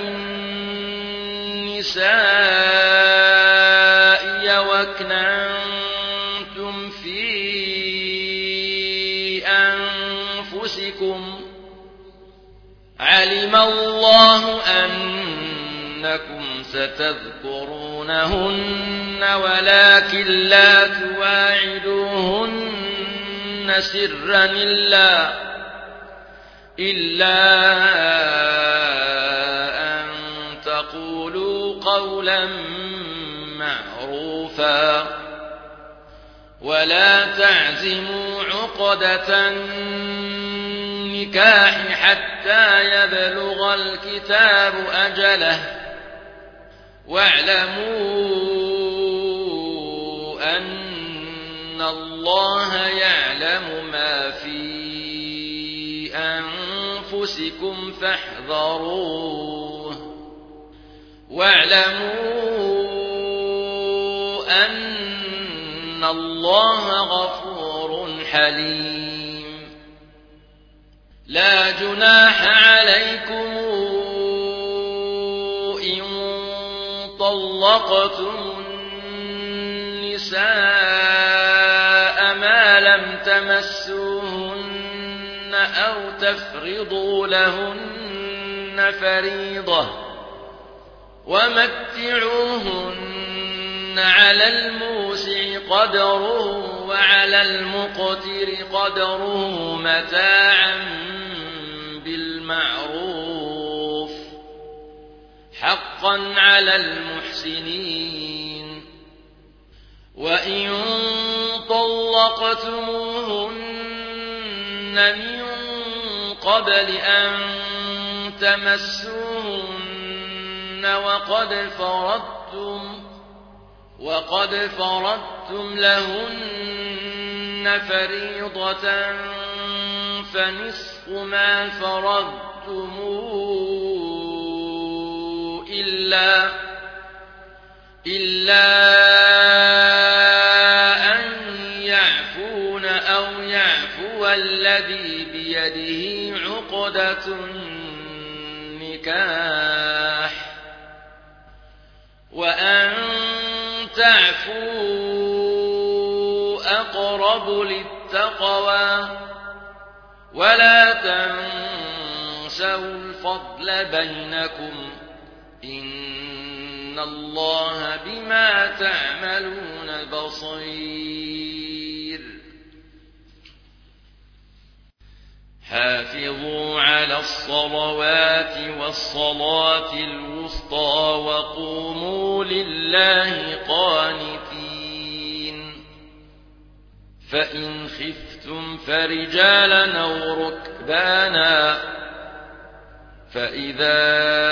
النساء وأكننتم في أنفسكم علم الله أنكم ستذكرونهن ولكن لا تواعدوهن سرا إلا, إلا أن تقولوا قولا معروفا ولا تعزموا عقدة النكاح حتى يبلغ الكتاب أجله واعلموا أن الله يعلم ما في أنفسكم فاحذروه واعلموا أن الله غفور حليم. لا جناح عليكم إن طلقتم النساء ما لم تمسوهن أو تفرضوا لهن فريضة ومتعوهن على الموسع قدره وعلى المقتر قدره متاعا بالمعروف حقا على المحسنين. وإن طلقتموهن من قبل أن تمسوهن وقد فرضتم وقد فرضتم لهن فريضة فنصف ما فرضتم إلا, إلا أن يعفون أو يعفو الذي بيده عقدة النكاح وأن تعفوا أقرب للتقوى ولا تنسوا الفضل بينكم إن الله بما تعملون بصير. حافظوا على الصلوات والصلاة الوسطى وقوموا لله قانتين. فإن خفتم فرجالا أو ركبانا فإذا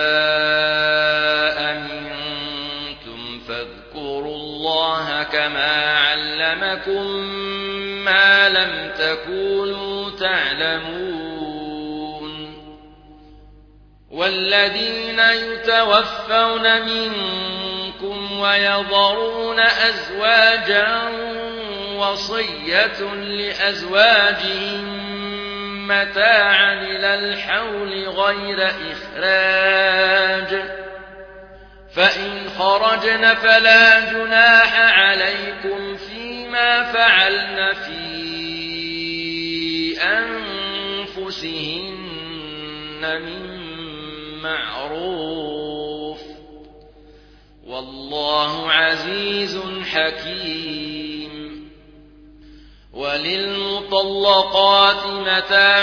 أمنتم فاذكروا الله كما علمكم ما لم تكونوا تعلمون. والذين يتوفون منكم ويذرون أزواجا وصية لأزواجهم متاعا إلى الحول غير إخراج فإن خرجن فلا جناح عليكم فيما فعلن في أنفسهن من معروف والله عزيز حكيم. وللمطلقات متاع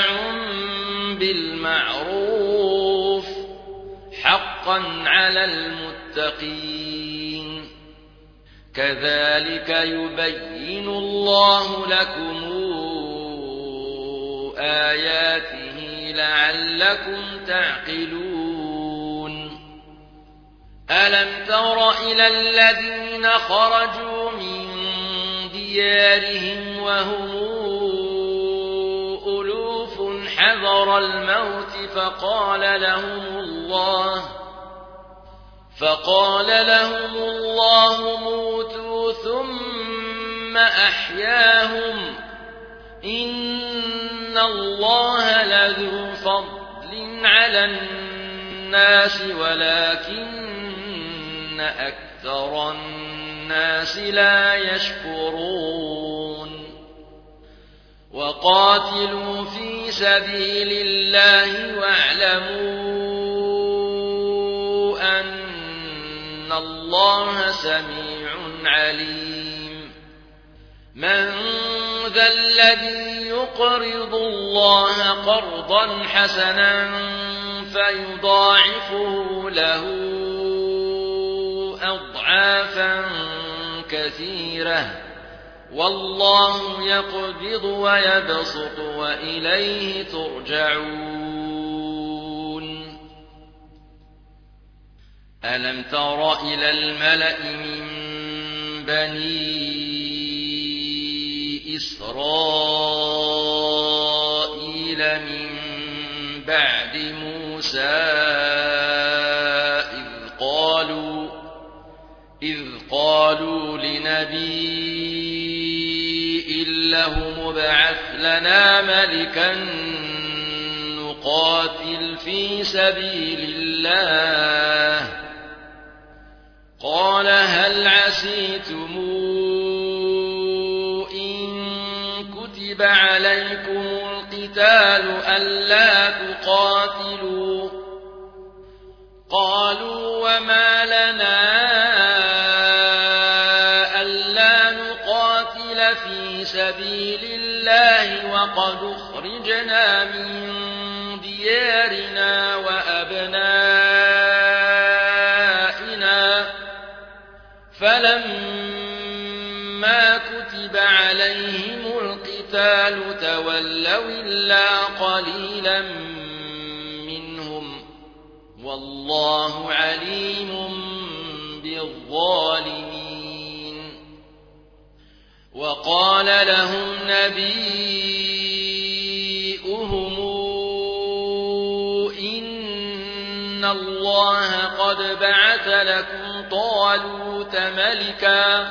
بالمعروف حقا على المتقين كذلك يبين الله لكم آياته لعلكم تعقلون. ألم تر إلى الذين خرجوا من ديارهم وهم ألوف حذر الموت فقال لهم الله فقال لهم الله موتوا ثم أحياهم إن الله لذو فضل على الناس ولكن أكثر الناس لا يشكرون. وقاتلوا في سبيل الله واعلموا أن الله سميع عليم. من ذا الذي يقرض الله قرضا حسنا فيضاعفه له أضعافا كثيرة والله يقبض ويبسط وإليه ترجعون. ألم تر إلى الملأ من بني إسرائيل من بعد موسى إذ قالوا إذ قالوا لنبي له ابعث لنا ملكا نقاتل في سبيل الله قال هل عسيتم إن كتب عليكم القتال ألا تقاتلوا قالوا وما لنا ألا نقاتل في سبيل الله وقد أخرجنا من ديارنا وأبنائنا فلما كتب عليهم القتال تولوا إلا قليلا منهم والله عليم بالظالمين. وقال لهم نبيهم إن الله قد بعث لكم طالوت ملكا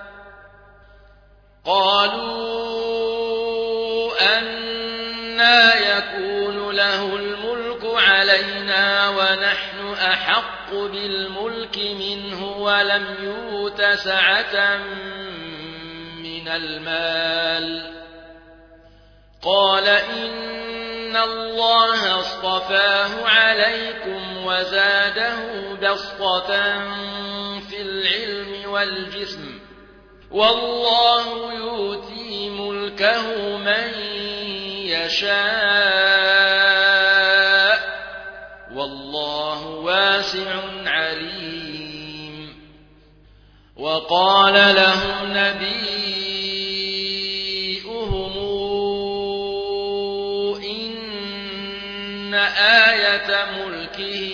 قالوا أنى يكون له الملك علينا ونحن أحق بالملك منه ولم يؤت سعة من المال قال إن الله اصطفاه عليكم وزاده بسطة في العلم والجسم والله يؤتي ملكه من يشاء والله واسع عليم. وقال لهم نبيهم إن آية ملكه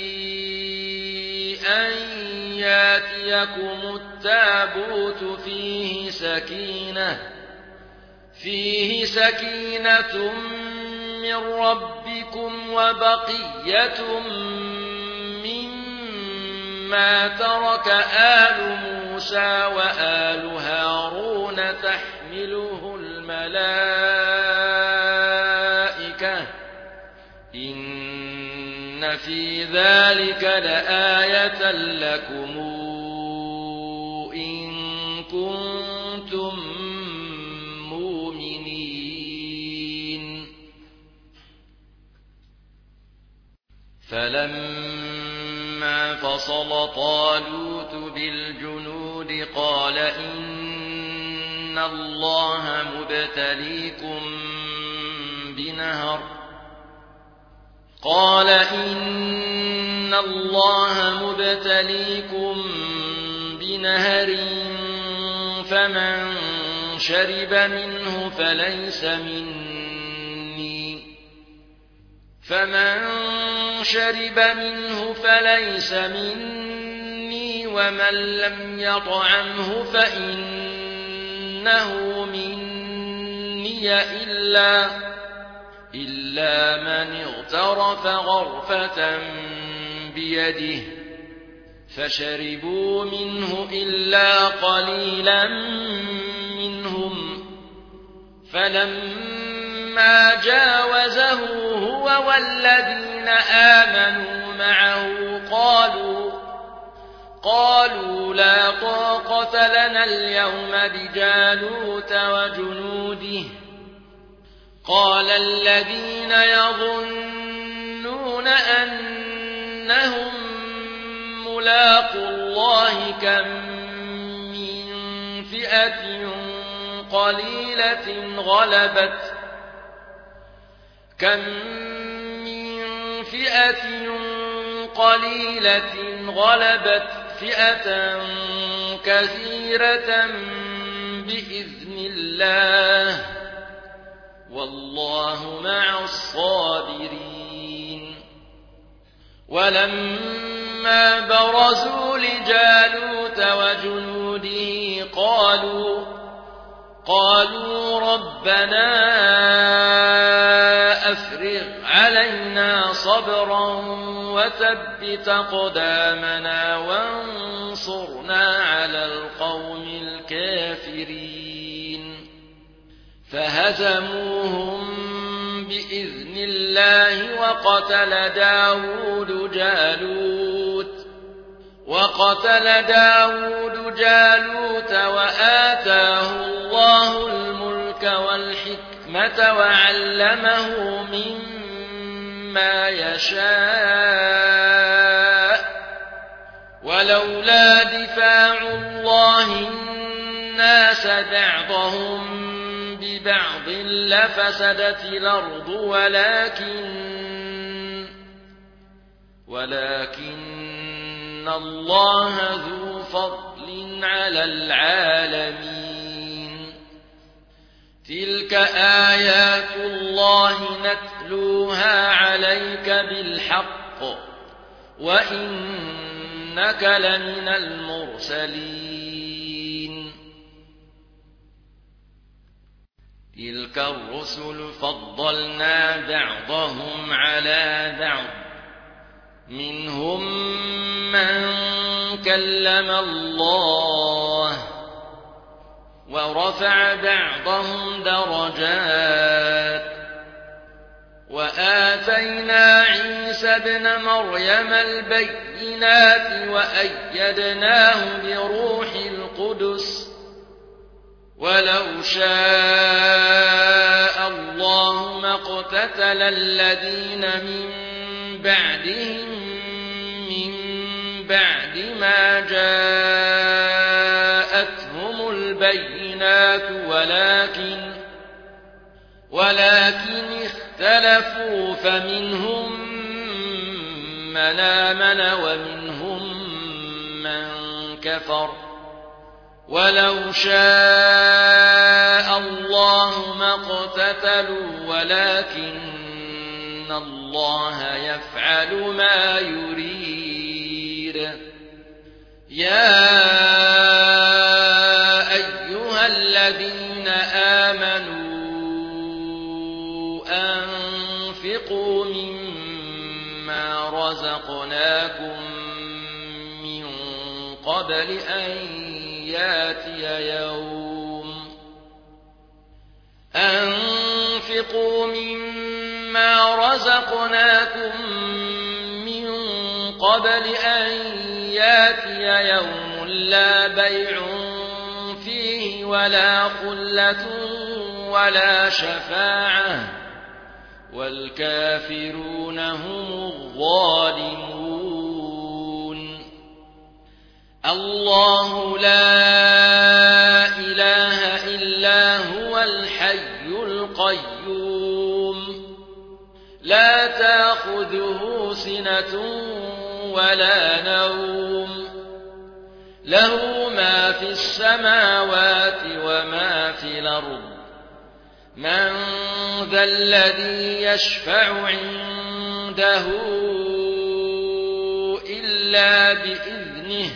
أن ياتيكم التابوت فيه سكينة فيه سكينة من ربكم وبقية مما ترك آل موسى وآل هارون تحمله الملائكة إن في ذلك لآية لكم إن كنتم مؤمنين. فلما فصل طالوت بالجنود قال إن الله مبتليكم بنهر قال إن الله مبتليكم بنهر فمن شرب منه فليس مني فمن شرب منه فليس مني ومن لم يطعمه فإنه مني إلا إلا من اغترف غرفة بيده فشربوا منه إلا قليلا منهم فلما جاوزه هو والذين آمنوا معه قالوا قالوا لا طاقة لنا اليوم بجالوت وجنوده قال الذين يظنون أنهم ملاقو الله كم من فئة قليلة غلبت كم من فئة قليلة غلبت فئة كثيرة بإذن الله والله مع الصابرين. ولما برزوا لجالوت وجنوده قالوا قالوا ربنا أفرغ علينا صبرا وثبت أقدامنا وانصرنا على القوم الكافرين. فهزموهم بإذن الله وقتل داود جالوت وقتل داود جالوت وآتاه الله الملك والحكمة وعلمه مما يشاء ولولا دفاع الله الناس بعضهم ببعض لفسدت الأرض ولكن ولكن الله ذو فضل على العالمين. تلك آيات الله نتلوها عليك بالحق وإنك لمن المرسلين. تلك الرسل فضلنا بعضهم على بعض منهم من كلم الله ورفع بعضهم درجات وآتينا عيسى ابن مريم البينات وأيدناه بروح القدس ولو شاء الله ما اقتتل الذين من بعدهم من بعد ما جاءتهم البينات ولكن ولكن اختلفوا فمنهم من آمن ومنهم من كفر ولو شاء الله ما اقتتلوا ولكن الله يفعل ما يريد. يا أيها الذين آمنوا أنفقوا مما رزقناكم من قبل أن ياتي يوم أنفقوا مما رزقناكم من قبل أن ياتي يوم لا بيع فيه ولا خلة ولا شفاعة والكافرون هم الظالمون. الله لا إله إلا هو الحي القيوم لا تأخذه سنة ولا نوم له ما في السماوات وما في الأرض من ذا الذي يشفع عنده إلا بإذنه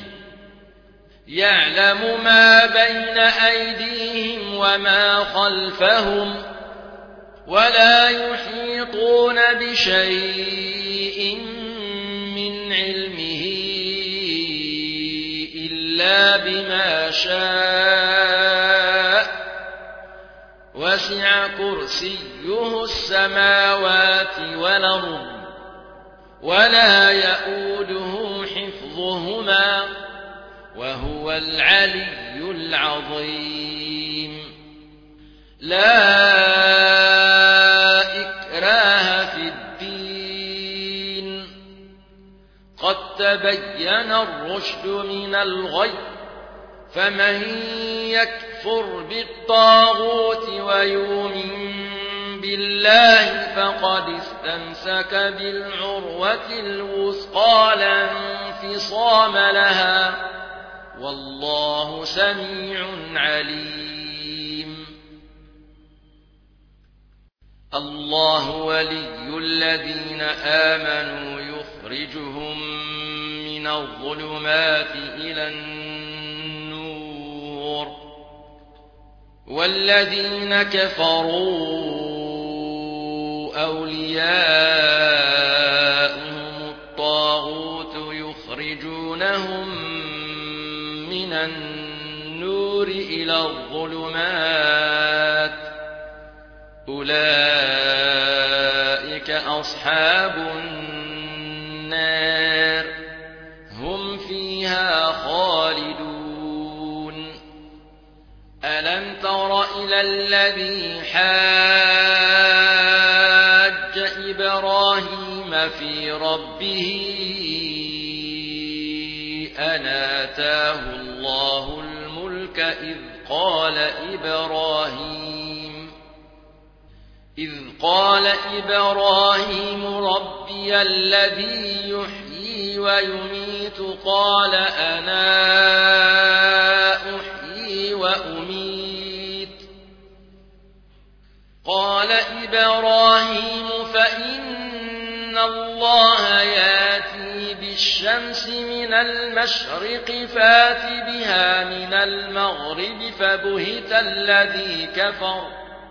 يعلم ما بين أيديهم وما خلفهم ولا يحيطون بشيء من علمه إلا بما شاء وسع كرسيه السماوات والأرض ولا يؤوده حفظهما وهو العلي العظيم. لا إكراه في الدين قد تبين الرشد من الغي فمن يكفر بالطاغوت ويؤمن بالله فقد استمسك بالعروة الوثقى لا انفصام لها والله سميع عليم. الله ولي الذين آمنوا يخرجهم من الظلمات إلى النور والذين كفروا أولياؤهم الطاغوت يخرجونهم من النور إلى الظلمات أولئك أصحاب النار هم فيها خالدون. ألم تر إلى الذي حاج إبراهيم في ربه أن آتاه الله الملك إذ قال إبراهيم إذ قال إبراهيم ربي الذي يحيي ويميت قال أنا أحيي وأميت قال إبراهيم فإن الله ياتي بالشمس من المشرق فات بها من المغرب فبهت الذي كفر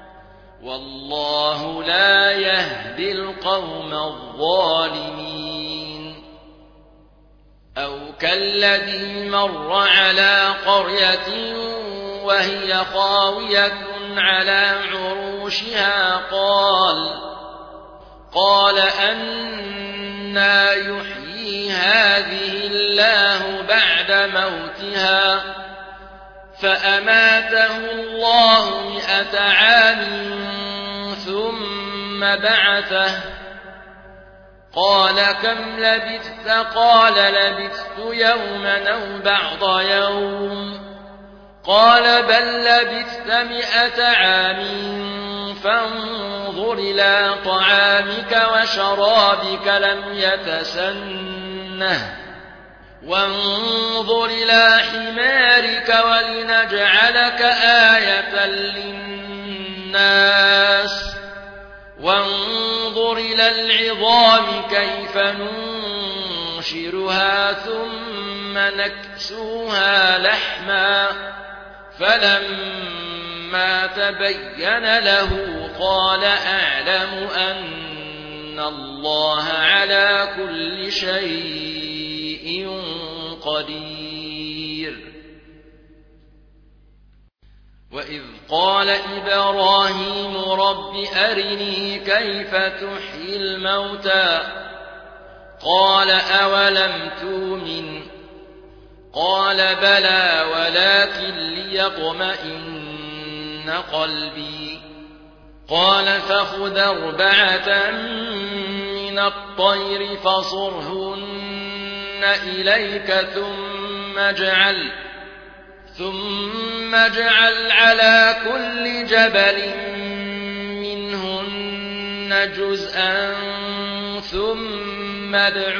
والله لا يهدي القوم الظالمين. أو كالذي مر على قرية وهي خاوية على عروشها قال قال أنى يحيي هذه الله بعد موتها فأماته الله مئة عام ثم بعثه قال كم لبثت قال لبثت يوما أو بعض يوم قال بل لبثت مئة عام فانظر إلى طعامك وشرابك لم يتسنه وانظر إلى حمارك ولنجعلك آية للناس وانظر إلى العظام كيف ننشرها ثم نكسوها لحما فلما تبين له قال أعلم أن الله على كل شيء قدير. وإذ قال إبراهيم رب أرني كيف تحيي الموتى قال أولم تؤمن قال بلى ولكن ليطمئن قلبي قال فخذ أربعة من الطير فصرهن إليك ثم اجعل ثم اجعل على كل جبل منهن جزءا ثم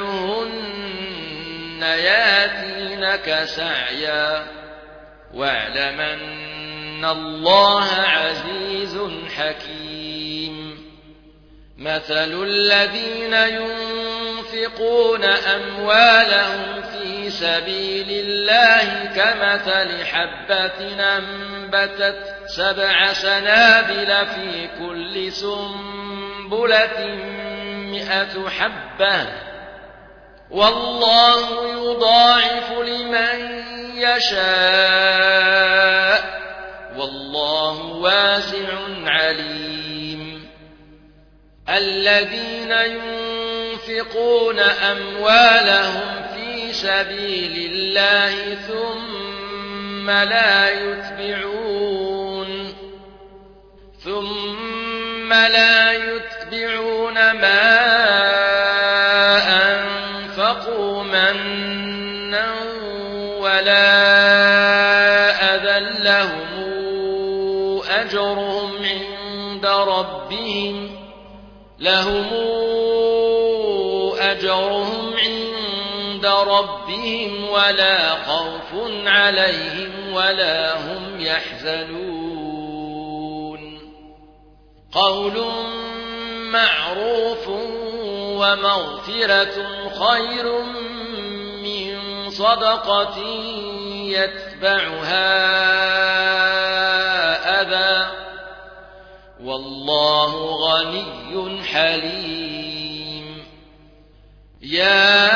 ادعهن ياتينك سعيا واعلم أن الله عزيز حكيم مثل الذين ينفقون أموالهم في سبيل الله كمثل حبة أنبتت سبع سنابل في كل سنبلة مئة حبة والله يضاعف لمن يشاء والله واسع عليم الذين ينفقون أموالهم في سبيل الله ثم لا يتبعون ثم لا يتبعون ما أنفقوا منا ولا أذى لهم أجرهم عند ربهم لهم أجرهم عند ربهم ولا خوف عليهم ولا هم يحزنون قول معروف ومغفرة خير من صدقة يتبعها أذى والله غني حليم يا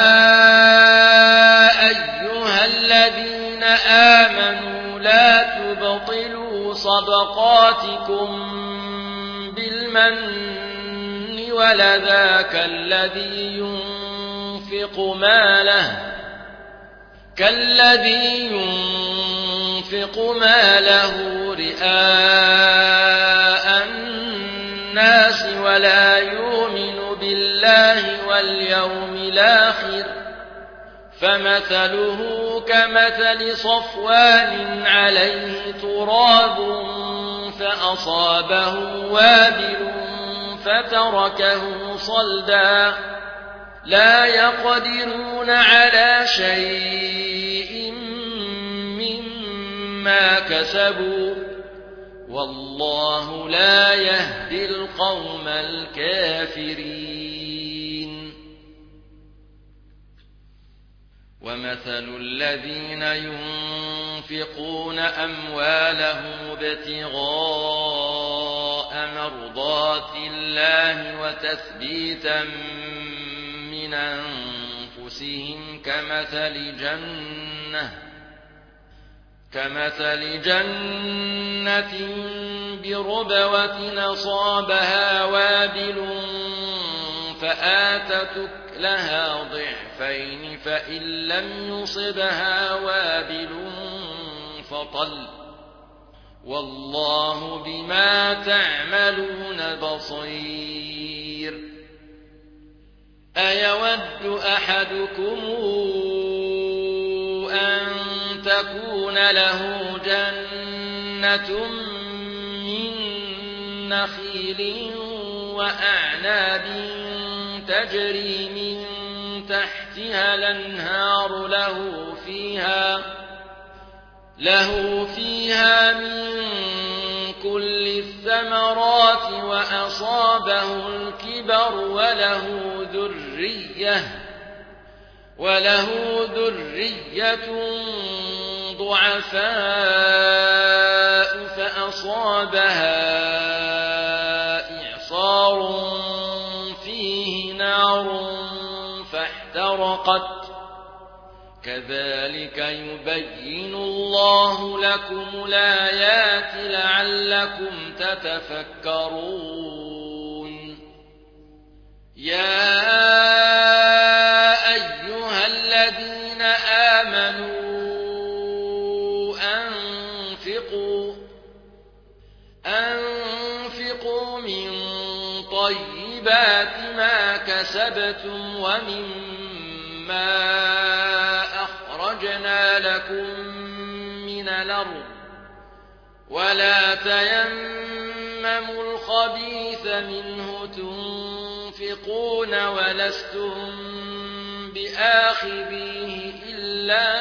أيها الذين آمنوا لا تبطلوا صدقاتكم بالمن ولذاك الذي ينفق ماله كالذي ينفق ماله رئاء الناس ولا يؤمن بالله واليوم الآخر فمثله كمثل صفوان عليه تراب فأصابه وابل فتركه صلدا لا يقدرون على شيء مما كسبوا والله لا يهدي القوم الكافرين ومثل الذين ينفقون أموالهم ابتغاء مرضات الله وتثبيتا من أنفسهم كمثل جنة كمثل جنة بربوة أصابها وابل فآتت أكلها ضعفين فإن لم يصبها وابل فطل والله بما تعملون بصير أيود أحدكم أن تكون له جنة من نخيل وأعناب تجري من تحتها الأنهار له فيها له فيها من كل الثمرات وأصابه الكبر وله ذرية وله ذرية ضعفاء فأصابها إعصار فيه نار فاحترقت كذلك كذلك يبين الله لكم الآيات لعلكم تتفكرون يا أيها الذين آمنوا أنفقوا أنفقوا من طيبات ما كسبتم ومما أخرجنا لكم من الأرض ولا تيمموا الخبيث منه تنفقون ولستم بآخذيه إلا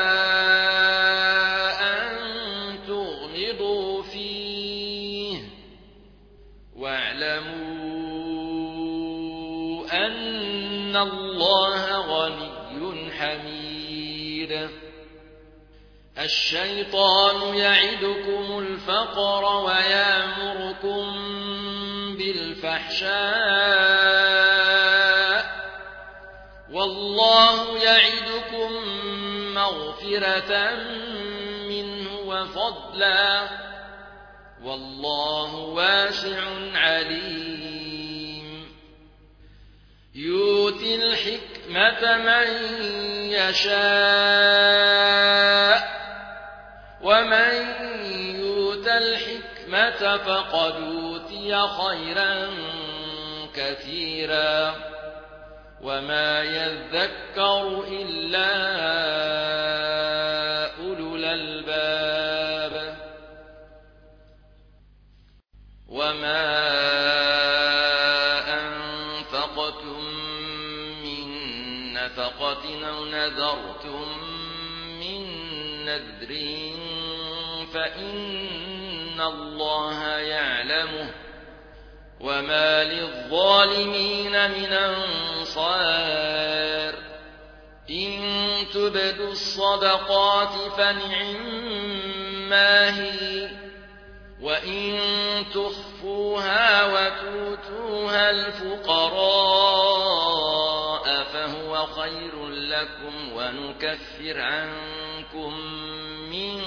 أن تغمضوا فيه واعلموا أن الله غني حميد الشيطان يعدكم الفقر ويأمركم بالفحشاء والله يعدكم مغفرة منه وفضلا والله واسع عليم يؤتي الحكمة من يشاء ومن يؤت الحكمة فقد أوتي خيرا كثيرا وما يذكر إلا أولو الألباب وما أنفقتم من نفقة أو نذرتم من نذر فإن الله يعلمه وما للظالمين من أنصار إن تبدوا الصدقات فنعما هي وإن تخفوها وتؤتوها الفقراء فهو خير لكم ونكفر عنكم من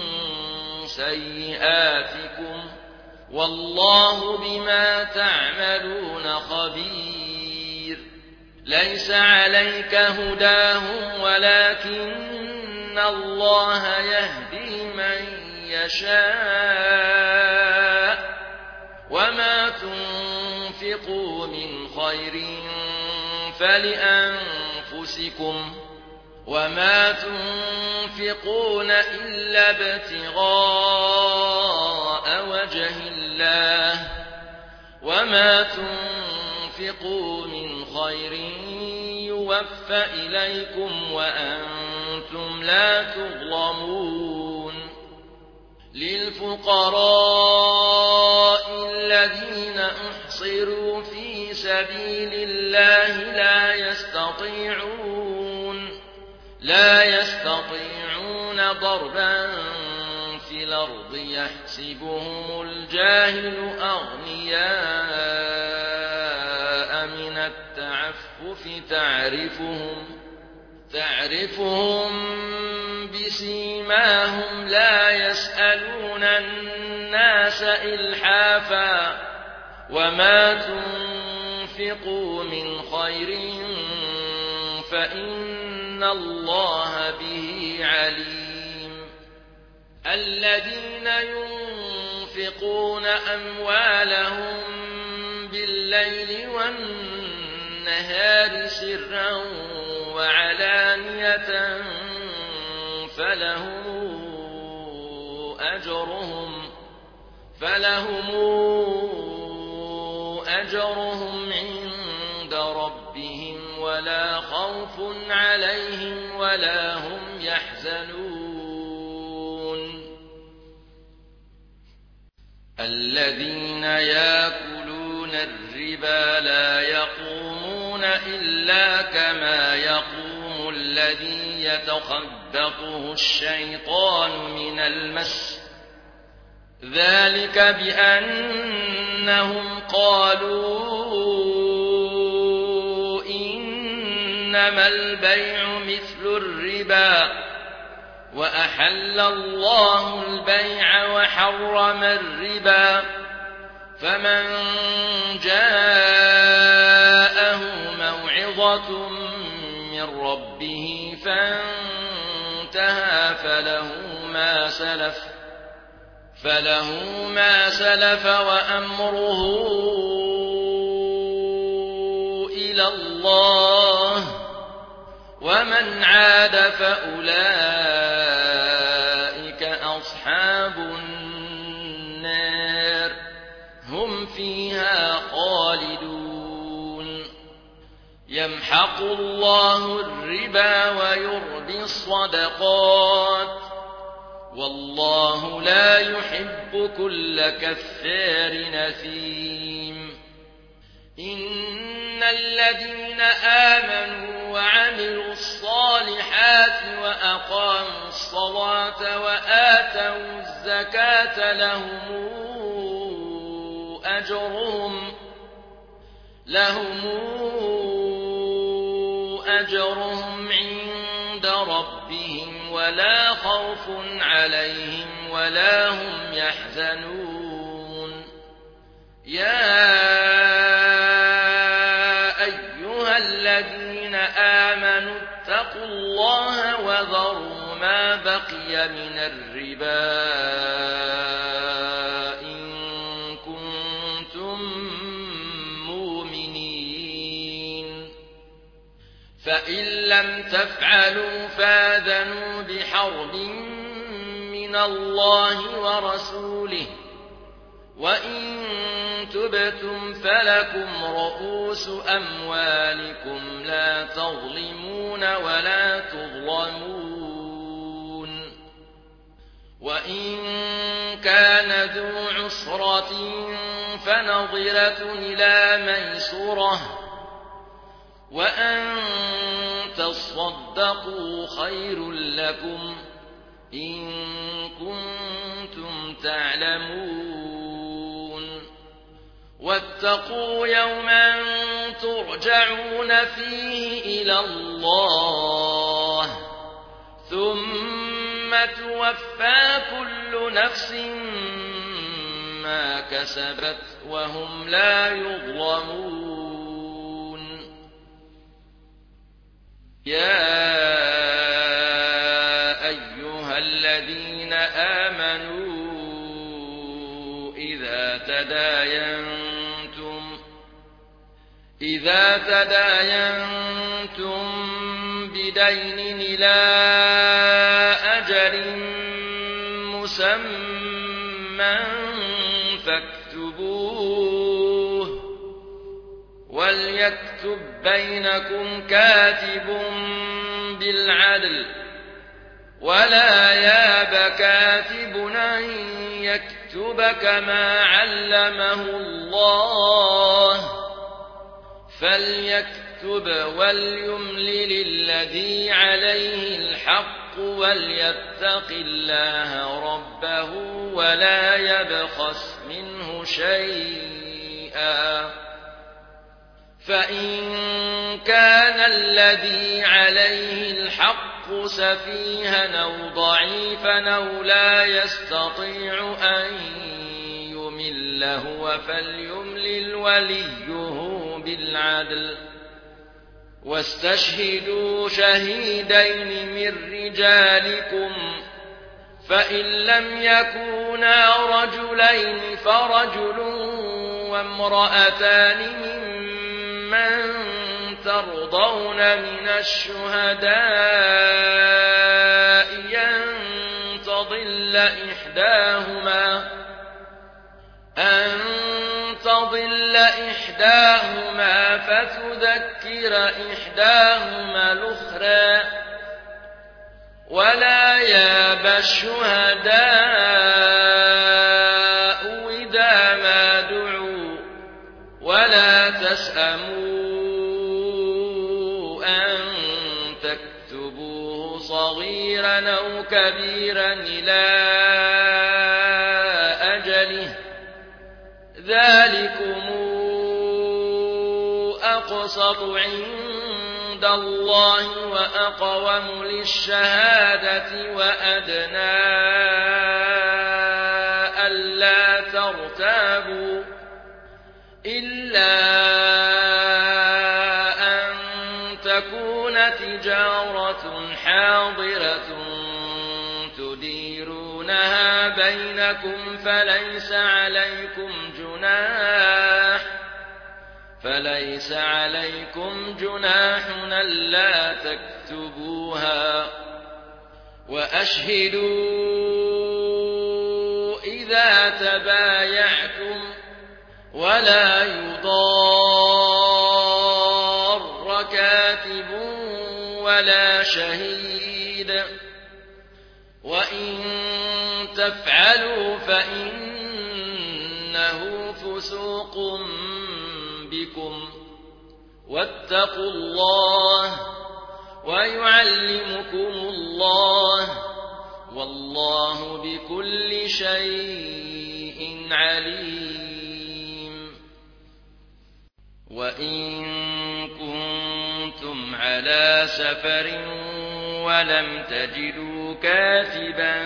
سيئاتكم والله بما تعملون خبير ليس عليك هداهم ولكن الله يهدي من يشاء وما تنفقوا من خير فلأنفسكم وما تنفقون إلا ابتغاء وجه الله وما تنفقوا من خير يوفى إليكم وأنتم لا تظلمون للفقراء الذين أحصروا في سبيل الله لا يستطيعون لا يستطيعون ضربا في الأرض يحسبهم الجاهل أغنياء من التعفف تعرفهم تعرفهم بسيماهم لا يسألون الناس إلحافا وما تنفقوا من خير فإن الله به عليم الذين ينفقون أموالهم بالليل والنهار سرا وعلانية فلهم أجرهم فلهم أجرهم عند ربهم ولا خوف عليهم ولا هم يحزنون الذين يأكلون الربا لا يقومون إلا كما يقوم الذي يتخبطه الشيطان من المس ذلك بأنهم قالوا إنما البيع مثل الربا وأحل الله البيع وحرم الربا فمن جاءه موعظة من ربه فانتهى فله ما سلف فله ما سلف وأمره إلى الله ومن عاد فأولئك أصحاب النار هم فيها خالدون يمحق الله الربا ويربي الصدقات والله لا يحب كل كفار نثيم إن الذين آمنوا وعملوا الصالحات وأقاموا الصلاة وآتوا الزكاة لهم أجرهم لهم أجرهم عند ربهم ولا خوف عليهم ولا هم يحزنون يا أيها الذين آمنوا اتقوا الله وذروا ما بقي من الربا إن كنتم مؤمنين فإن لم تفعلوا فآذنوا بحرب من الله ورسوله وإن تبتم فلكم رؤوس أموالكم لا تظلمون ولا تظلمون وإن كان ذو عسرة فنظرة إلى ميسرة وأن تصدقوا خير لكم إن كنتم تعلمون واتقوا يوما ترجعون فيه إلى الله ثم توفى كل نفس ما كسبت وهم لا يظلمون يا أيها الذين آمنوا إذا تداينتم إذا تداينتم بدين إلى أجل مسمى فاكتبوه وليكتب بينكم كاتب بالعدل ولا ياب كاتب أن يكتب كما علمه الله فليكتب وليملل الذي عليه الحق وليتق الله ربه ولا يبخس منه شيئا فإن كان الذي عليه الحق سفيها أو ضعيفا أو لا يستطيع أن يمل هو فليملل وليه بالعدل واستشهدوا شهيدين من رجالكم فإن لم يكونا رجلين فرجل وامرأتان ممن ترضون من الشهداء أن تضل إحداهما أن تضل إحداهما فتذكر إحداهما الأخرى ولا ياب الشهداء إذا ما دعوا ولا تسأموا أن تكتبوه صغيرا أو كبيرا إلى أجله ذلكم أقسط عند عند الله وأقوم للشهادة وأدنى ألا ترتابوا إلا أن تكون تجارة حاضرة تديرونها بينكم فليس عليكم جناح فليس عليكم جناح ألا تكتبوها وأشهدوا إذا تبايعتم ولا يضار كاتب ولا شهيد وإن تفعلوا فإنه فسوق بكم واتقوا الله ويعلمكم الله والله بكل شيء عليم. وإن كنتم على سفر ولم تجدوا كاتبا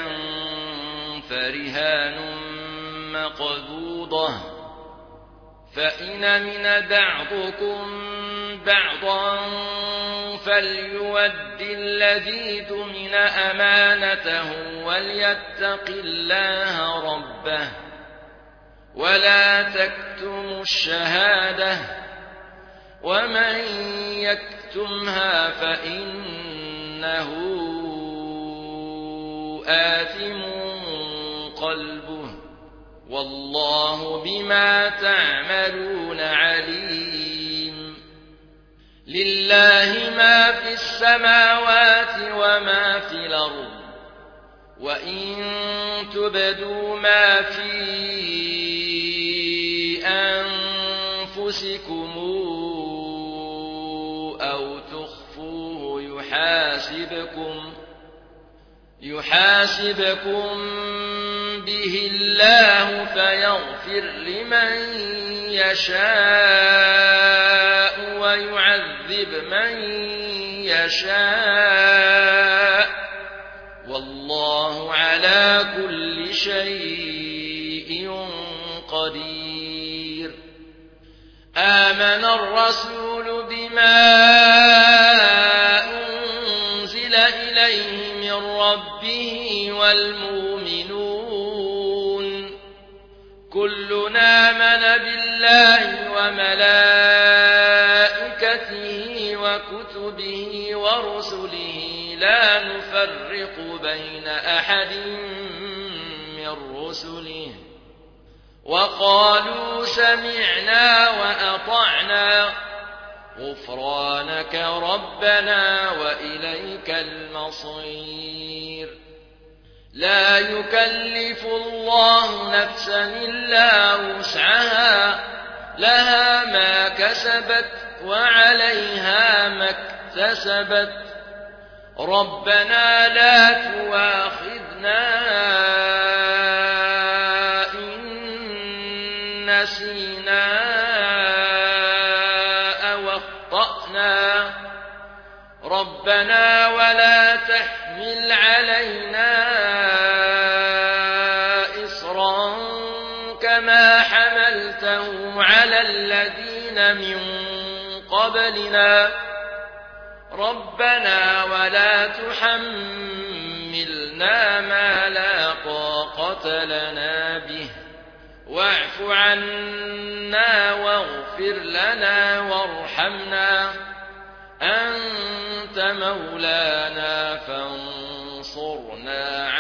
فرهان مقبوضة فإن من بعضكم بعضا فليؤد الذي اؤتمن أمانته وليتق الله ربه ولا تكتموا الشهادة ومن يكتمها فإنه آثم قلبه والله بما تعملون عليم. لله ما في السماوات وما في الأرض وإن تبدوا ما في أنفسكم أو تخفوه يحاسبكم يحاسبكم به الله فيغفر لمن يشاء ويعذب من يشاء والله على كل شيء قدير. آمن الرسول بما أنزل إليه من ربه والمؤمنون كلنا آمن بالله وملائكته وكتبه ورسله لا نفرق بين أحد من رسله وقالوا سمعنا وأطعنا غفرانك ربنا وإليك المصير. لا يكلف الله نفسا إلا وسعها لها ما كسبت وعليها ما اكتسبت ربنا لا تؤاخذنا إن نسينا أو أخطأنا ربنا ولا تحمل علينا إصرا كما حملته على الذين من قبلنا ربنا ولا تحملنا ما لا طاقة لنا به واعف عنا واغفر لنا وارحمنا أنت مولانا فانصرنا